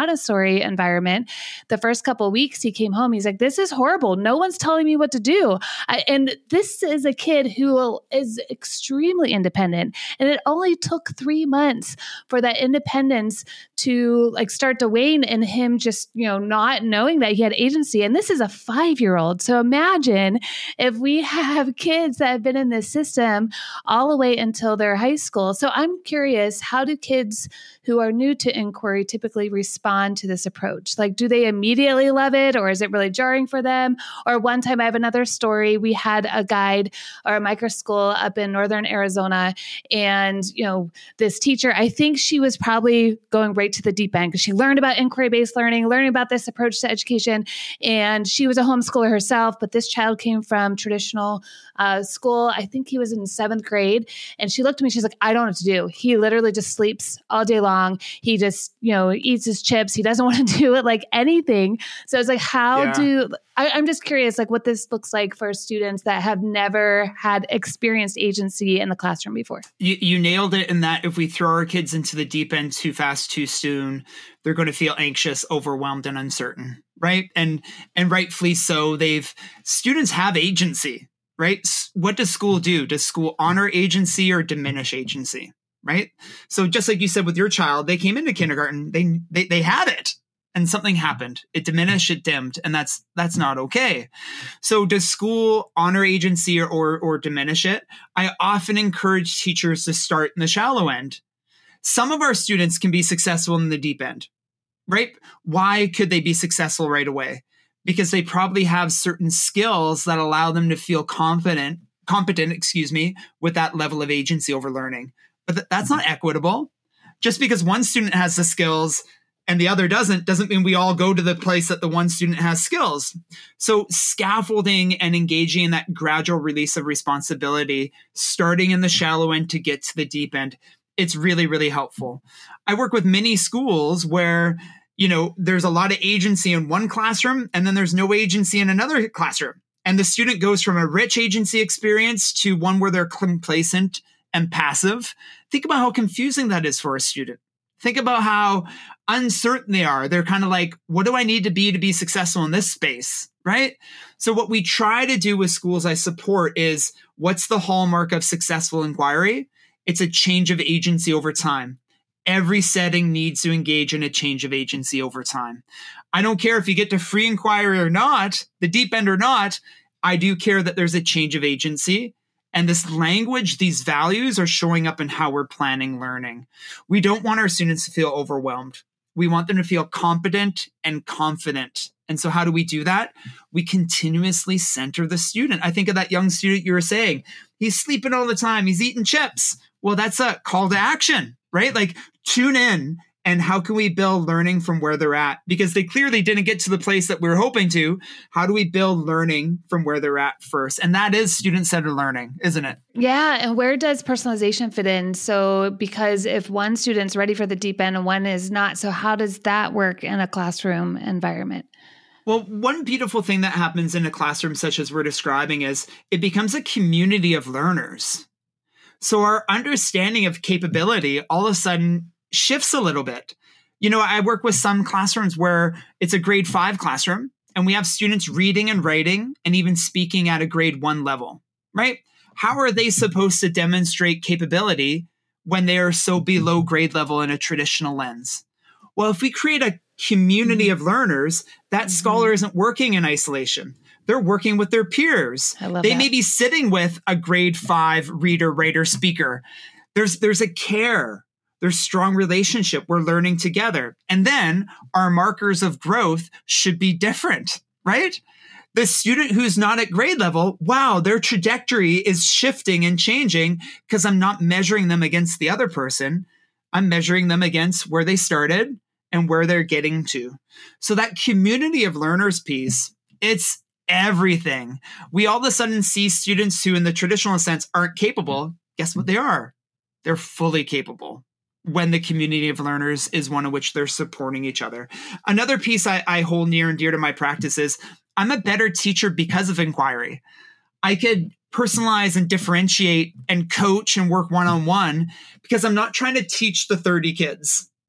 Montessori environment. The first couple of weeks he came home, he's like, this is horrible. No one's telling me what to do. I, and this is a kid who is extremely independent. And it only took three months for that independence to like start to wane and him just, you know, not knowing that he had agency. And this is a five-year-old. So imagine if we have kids that have been in this system all the way until they're high school. So I'm curious, how do kids who are new to inquiry typically respond to this approach? Like, do they immediately love it, or is it really jarring for them? Or one time, I have another story. We had a guide or a micro school up in northern Arizona, and you know, this teacher, I think she was probably going right to the deep end because she learned about inquiry-based learning, learning about this approach to education, and she was a homeschooler herself. But this child came from traditional uh, school. I think he was in seventh grade, and she looked at me. She's like, "I don't know what to do. He literally just sleeps all day long. He just, you know, eats his chips. He doesn't want to do it like anything." So it's like, how Yeah. do, I, I'm just curious, like what this looks like for students that have never had experienced agency in the classroom before. You, you nailed it in that if we throw our kids into the deep end too fast, too soon, they're going to feel anxious, overwhelmed, and uncertain, right? And and rightfully so. They've students have agency, right? What does school do? Does school honor agency or diminish agency? Right? So just like you said with your child, they came into kindergarten, they, they they had it and something happened. It diminished, it dimmed, and that's that's not okay. So does school honor agency or, or, or diminish it? I often encourage teachers to start in the shallow end. Some of our students can be successful in the deep end, right? Why could they be successful right away? Because they probably have certain skills that allow them to feel confident, competent, excuse me, with that level of agency over learning. But th- that's not equitable. Just because one student has the skills and the other doesn't, doesn't mean we all go to the place that the one student has skills. So scaffolding and engaging in that gradual release of responsibility, starting in the shallow end to get to the deep end, it's really, really helpful. I work with many schools where, you know, there's a lot of agency in one classroom and then there's no agency in another classroom. And the student goes from a rich agency experience to one where they're complacent and passive. Think about how confusing that is for a student. Think about how uncertain they are. They're kind of like, what do I need to be to be successful in this space, right? So what we try to do with schools I support is, what's the hallmark of successful inquiry? It's a change of agency over time. Every setting needs to engage in a change of agency over time. I don't care if you get to free inquiry or not, the deep end or not, I do care that there's a change of agency. And this language, these values are showing up in how we're planning learning. We don't want our students to feel overwhelmed. We want them to feel competent and confident. And so how do we do that? We continuously center the student. I think of that young student you were saying, he's sleeping all the time, he's eating chips. Well, that's a call to action, right? Like, tune in. And how can we build learning from where they're at? Because they clearly didn't get to the place that we were hoping to. How do we build learning from where they're at first? And that is student-centered learning, isn't it? Yeah. And where does personalization fit in? So, because if one student's ready for the deep end and one is not, so how does that work in a classroom environment? Well, one beautiful thing that happens in a classroom such as we're describing is it becomes a community of learners. So our understanding of capability all of a sudden shifts a little bit. You know, I work with some classrooms where it's a grade five classroom and we have students reading and writing and even speaking at a grade one level, right? How are they supposed to demonstrate capability when they are so below grade level in a traditional lens? Well, if we create a community of learners, that mm-hmm. scholar isn't working in isolation. They're working with their peers. I love they that. may be sitting with a grade five reader, writer, speaker. There's, there's a care. There's strong relationship. We're learning together. And then our markers of growth should be different, right? The student who's not at grade level, wow, their trajectory is shifting and changing because I'm not measuring them against the other person. I'm measuring them against where they started and where they're getting to. So that community of learners piece, it's everything. We all of a sudden see students who in the traditional sense aren't capable. Guess what they are? They're fully capable when the community of learners is one in which they're supporting each other. Another piece I, I hold near and dear to my practice is I'm a better teacher because of inquiry. I could personalize and differentiate and coach and work one-on-one because I'm not trying to teach the thirty kids.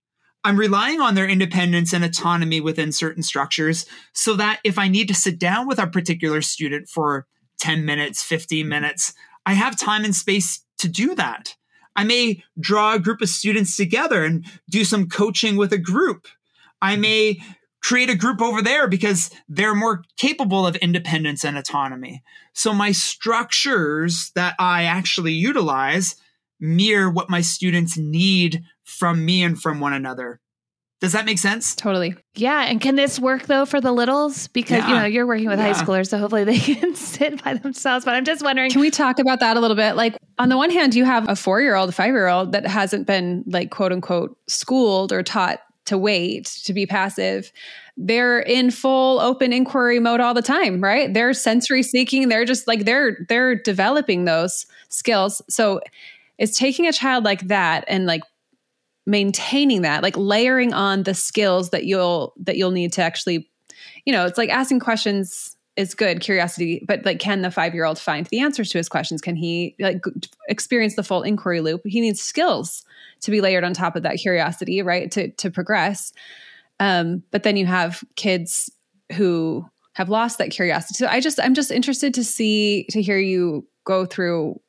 I'm relying on their independence and autonomy within certain structures so that if I need to sit down with a particular student for ten minutes, fifteen minutes, I have time and space to do that. I may draw a group of students together and do some coaching with a group. I may create a group over there because they're more capable of independence and autonomy. So my structures that I actually utilize mirror what my students need from me and from one another. Does that make sense? Totally. Yeah. And can this work though for the littles? Because, yeah. you know, you're working with yeah. high schoolers, so hopefully they can sit by themselves. But I'm just wondering. Can we talk about that a little bit? Like on the one hand, you have a four-year-old, a five-year-old that hasn't been like quote unquote schooled or taught to wait, to be passive. They're in full open inquiry mode all the time, right? They're sensory seeking. They're just like, they're, they're developing those skills. So it's taking a child like that and like maintaining that, like layering on the skills that you'll, that you'll need to actually, you know, it's like asking questions is good, curiosity, but like, can the five-year-old find the answers to his questions? Can he like experience the full inquiry loop? He needs skills to be layered on top of that curiosity, right? To, to progress. Um, but then you have kids who have lost that curiosity. So I just, I'm just interested to see, to hear you go through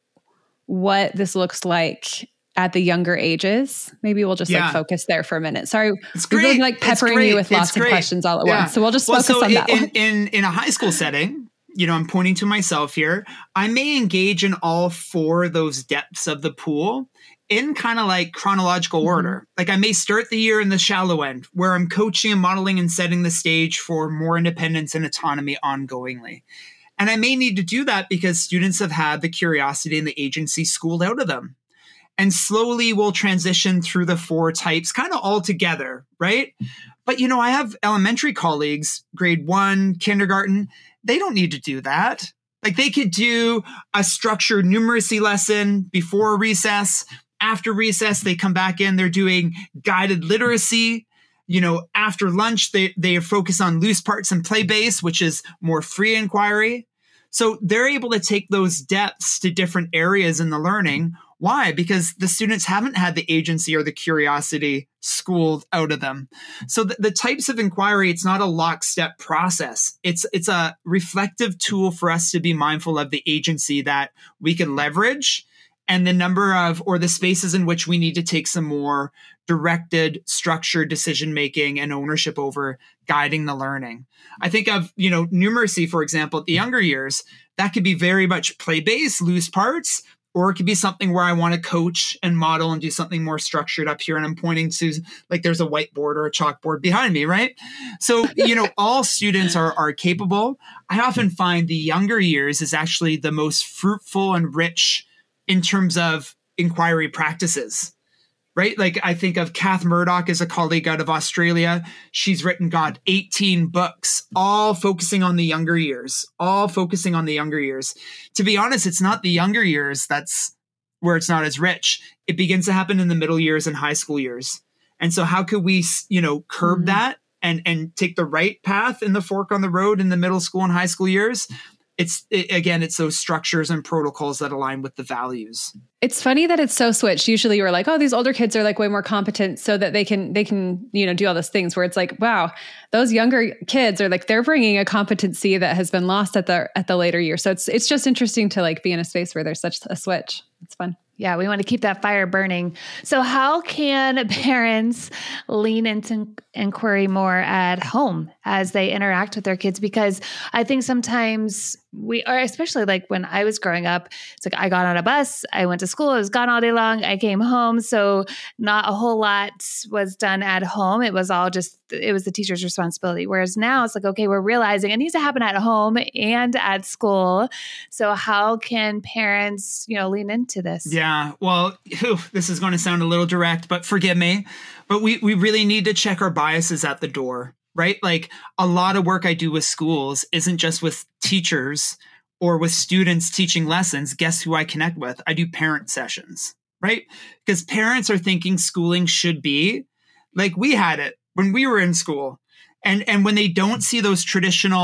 what this looks like at the younger ages. Maybe we'll just yeah. like focus there for a minute. Sorry, we're really like peppering you with lots of questions all at yeah. once. So we'll just well, focus so on in, that one. In, in, in a high school setting, you know, I'm pointing to myself here. I may engage in all four of those depths of the pool in kind of like chronological mm-hmm. order. Like I may start the year in the shallow end where I'm coaching and modeling and setting the stage for more independence and autonomy ongoingly. And I may need to do that because students have had the curiosity and the agency schooled out of them. And slowly we'll transition through the four types kind of all together, right? But, you know, I have elementary colleagues, grade one, kindergarten. They don't need to do that. Like they could do a structured numeracy lesson before recess. After recess, they come back in, they're doing guided literacy. You know, after lunch, they, they focus on loose parts and play base, which is more free inquiry. So they're able to take those depths to different areas in the learning. Why? Because the students haven't had the agency or the curiosity schooled out of them. So the, the types of inquiry, it's not a lockstep process. It's it's a reflective tool for us to be mindful of the agency that we can leverage and the number of, or the spaces in which we need to take some more directed, structured decision-making and ownership over guiding the learning. I think of, you know, numeracy, for example, at the younger years, that could be very much play-based, loose parts, or it could be something where I want to coach and model and do something more structured up here. And I'm pointing to like there's a whiteboard or a chalkboard behind me, right? So, you know, all students are, are capable. I often find the younger years is actually the most fruitful and rich in terms of inquiry practices, right? Like I think of Kath Murdoch as a colleague out of Australia. She's written, God, eighteen books, all focusing on the younger years, all focusing on the younger years. To be honest, it's not the younger years that's where it's not as rich. It begins to happen in the middle years and high school years. And so how could we, you know, curb mm-hmm. that and, and take the right path in the fork on the road in the middle school and high school years? It's it, again, it's those structures and protocols that align with the values. It's funny that it's so switched. Usually you're like, oh, these older kids are like way more competent so that they can, they can, you know, do all those things where it's like, wow, those younger kids are like, they're bringing a competency that has been lost at the, at the later years. So it's, it's just interesting to like be in a space where there's such a switch. It's fun. Yeah, we want to keep that fire burning. So how can parents lean into inquiry more at home as they interact with their kids? Because I think sometimes we are, especially like when I was growing up, it's like I got on a bus, I went to school, I was gone all day long, I came home. So not a whole lot was done at home. It was all just, it was the teacher's responsibility. Whereas now it's like, okay, we're realizing it needs to happen at home and at school. So how can parents, you know, lean into this? Yeah, well, whew, this is going to sound a little direct, but forgive me. But we, we really need to check our biases at the door, right? Like a lot of work I do with schools isn't just with teachers or with students teaching lessons. Guess who I connect with? I do parent sessions, right? Because parents are thinking schooling should be like we had it when we were in school. And, and when they don't see those traditional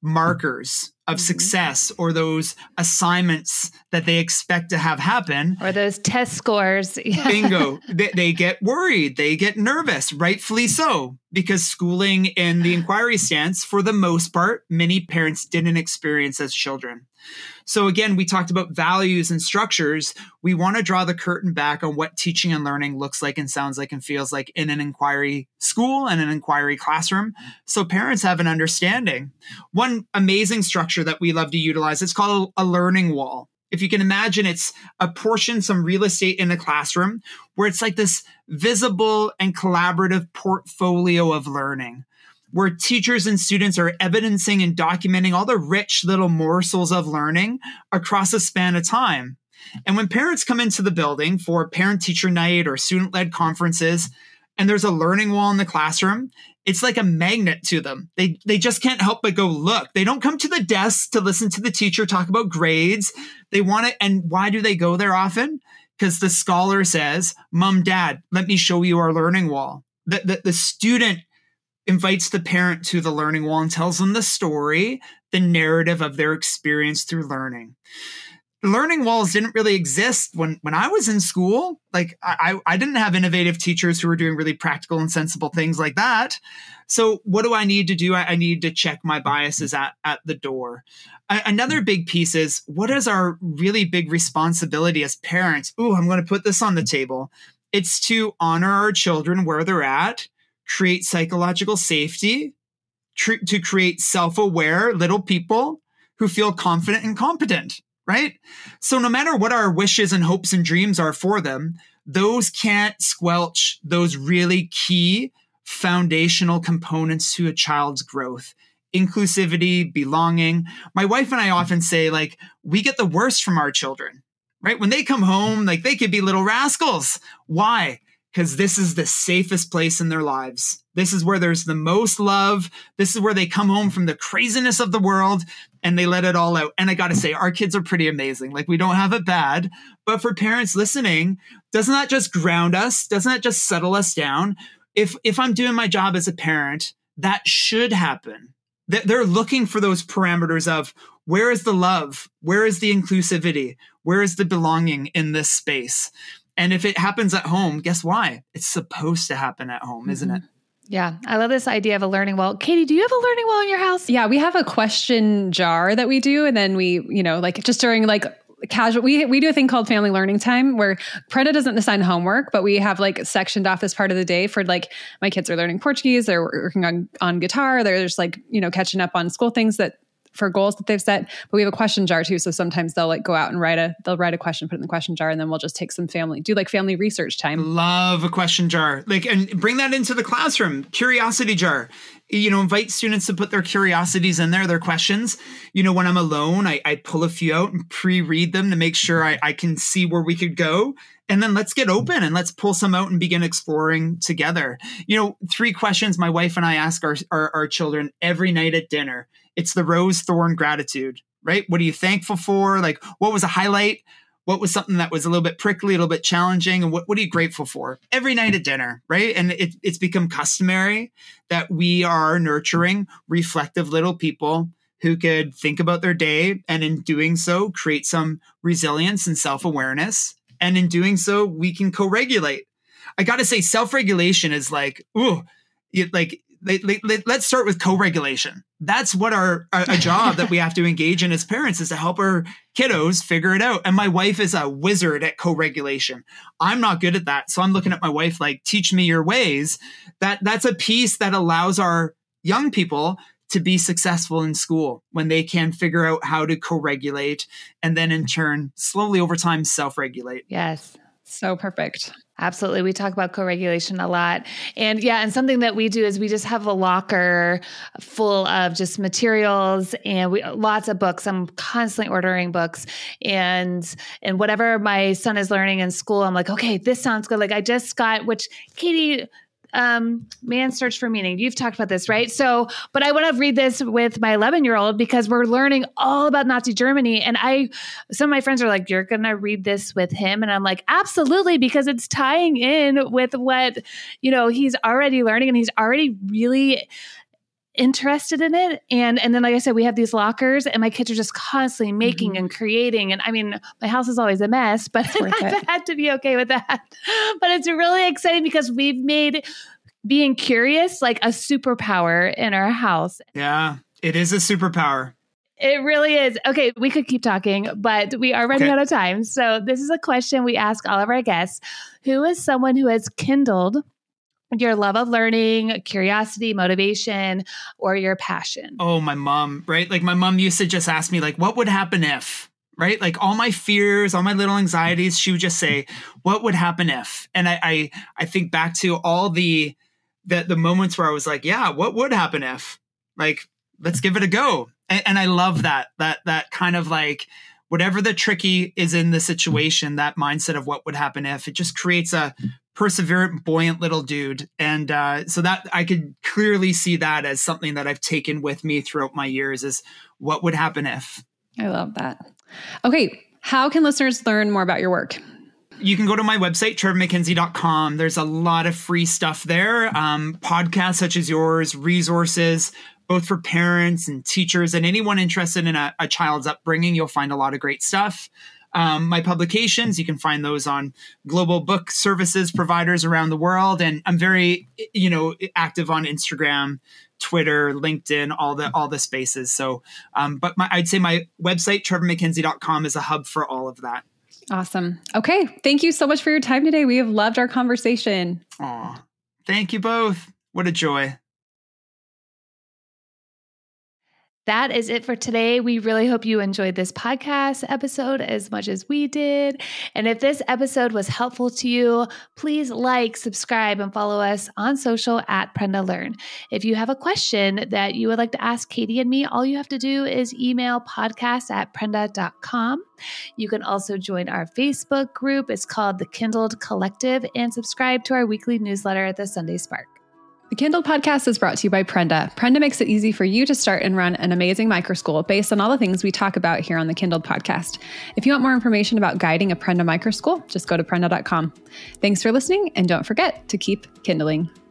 markers of success or those assignments that they expect to have happen. Or those test scores. Yeah. Bingo. They, they get worried. They get nervous, rightfully so, because schooling in the inquiry stance, for the most part, many parents didn't experience as children. So again, we talked about values and structures. We want to draw the curtain back on what teaching and learning looks like and sounds like and feels like in an inquiry school and an inquiry classroom, so parents have an understanding. One amazing structure that we love to utilize, it's called a learning wall. If you can imagine, it's a portion, some real estate in the classroom, where it's like this visible and collaborative portfolio of learning, where teachers and students are evidencing and documenting all the rich little morsels of learning across a span of time. And when parents come into the building for parent-teacher night or student-led conferences, and there's a learning wall in the classroom, it's like a magnet to them. They they just can't help but go look. They don't come to the desk to listen to the teacher talk about grades. They want it. And why do they go there often? Because the scholar says, Mom, Dad, let me show you our learning wall. The, the, the student invites the parent to the learning wall and tells them the story, the narrative of their experience through learning. Learning walls didn't really exist when, when I was in school. Like I, I didn't have innovative teachers who were doing really practical and sensible things like that. So what do I need to do? I, I need to check my biases at, at the door. A, another big piece is, what is our really big responsibility as parents? Ooh, I'm going to put this on the table. It's to honor our children where they're at, create psychological safety, tr- to create self-aware little people who feel confident and competent. Right? So no matter what our wishes and hopes and dreams are for them, those can't squelch those really key foundational components to a child's growth. Inclusivity, belonging. My wife and I often say, like, we get the worst from our children, right? When they come home, like, they could be little rascals. Why? Because this is the safest place in their lives. This is where there's the most love. This is where they come home from the craziness of the world and they let it all out. And I got to say, our kids are pretty amazing. Like, we don't have it bad. But for parents listening, doesn't that just ground us? Doesn't that just settle us down? If if I'm doing my job as a parent, that should happen. They're looking for those parameters of, where is the love? Where is the inclusivity? Where is the belonging in this space? And if it happens at home, guess why? It's supposed to happen at home, isn't it? Yeah. I love this idea of a learning wall. Katie, do you have a learning wall in your house? Yeah, we have a question jar that we do. And then we, you know, like just during like casual, we we do a thing called family learning time where Preda doesn't assign homework, but we have like sectioned off this part of the day for like, my kids are learning Portuguese, they're working on, on guitar, they're just like, you know, catching up on school things that for goals that they've set. But we have a question jar too. So sometimes they'll like go out and write a, they'll write a question, put it in the question jar, and then we'll just take some family, do like family research time. Love a question jar. Like, and bring that into the classroom. Curiosity jar. You know, invite students to put their curiosities in there, their questions. You know, when I'm alone, I, I pull a few out and pre-read them to make sure I, I can see where we could go. And then let's get open and let's pull some out and begin exploring together. You know, three questions my wife and I ask our, our, our children every night at dinner. It's the rose thorn gratitude, right? What are you thankful for? Like, what was a highlight? What was something that was a little bit prickly, a little bit challenging? And what, what are you grateful for? Every night at dinner, right? And it, it's become customary that we are nurturing reflective little people who could think about their day, and in doing so, create some resilience and self-awareness. And in doing so, we can co-regulate. I got to say, self-regulation is like, ooh, you, like, let, let, let's start with co-regulation. That's what our a, a job that we have to engage in as parents, is to help our kiddos figure it out. And my wife is a wizard at co-regulation. I'm not good at that. So I'm looking at my wife like, teach me your ways. That that's a piece that allows our young people to be successful in school when they can figure out how to co-regulate, and then in turn, slowly over time, self-regulate. Yes. So perfect. Absolutely. We talk about co-regulation a lot. And yeah, and something that we do is we just have a locker full of just materials and we lots of books. I'm constantly ordering books, and and whatever my son is learning in school, I'm like, okay, this sounds good. Like I just got, which Katie, um, Man's Search for Meaning. You've talked about this, right? So, but I want to read this with my eleven year old because we're learning all about Nazi Germany. And I, some of my friends are like, you're going to read this with him. And I'm like, absolutely. Because it's tying in with what, you know, he's already learning, and he's already really interested in it. And and then, like I said, we have these lockers and my kids are just constantly making mm-hmm. and creating. And I mean, my house is always a mess, but I've had to be okay with that. But it's really exciting because we've made being curious like a superpower in our house. Yeah, it is a superpower. It really is. Okay, we could keep talking, but we are running okay. out of time. So this is a question we ask all of our guests. Who is someone who has kindled your love of learning, curiosity, motivation, or your passion? Oh, my mom, right? Like my mom used to just ask me like, what would happen if, right? Like all my fears, all my little anxieties, she would just say, what would happen if? And I, I, I think back to all the, the, the moments where I was like, yeah, what would happen if? Like, let's give it a go. And, and I love that, that, that kind of like, whatever the tricky is in the situation, that mindset of what would happen if, it just creates a perseverant, buoyant little dude. And uh, so that I could clearly see that as something that I've taken with me throughout my years is what would happen if. I love that. Okay. How can listeners learn more about your work? You can go to my website, trevor mckenzie dot com. There's a lot of free stuff there. Um, podcasts such as yours, resources, both for parents and teachers and anyone interested in a, a child's upbringing. You'll find a lot of great stuff. Um, my publications, you can find those on global book services providers around the world. And I'm very, you know, active on Instagram, Twitter, LinkedIn, all the all the spaces. So, um, but my, I'd say my website, trevor mckenzie dot com, is a hub for all of that. Awesome. Okay. Thank you so much for your time today. We have loved our conversation. Aw, thank you both. What a joy. That is it for today. We really hope you enjoyed this podcast episode as much as we did. And if this episode was helpful to you, please like, subscribe, and follow us on social at Prenda Learn. If you have a question that you would like to ask Katie and me, all you have to do is email podcast at prenda dot com. You can also join our Facebook group. It's called The Kindled Collective, and subscribe to our weekly newsletter, The Sunday Spark. The Kindled podcast is brought to you by Prenda. Prenda makes it easy for you to start and run an amazing microschool based on all the things we talk about here on the Kindled podcast. If you want more information about guiding a Prenda microschool, just go to prenda dot com. Thanks for listening, and don't forget to keep kindling.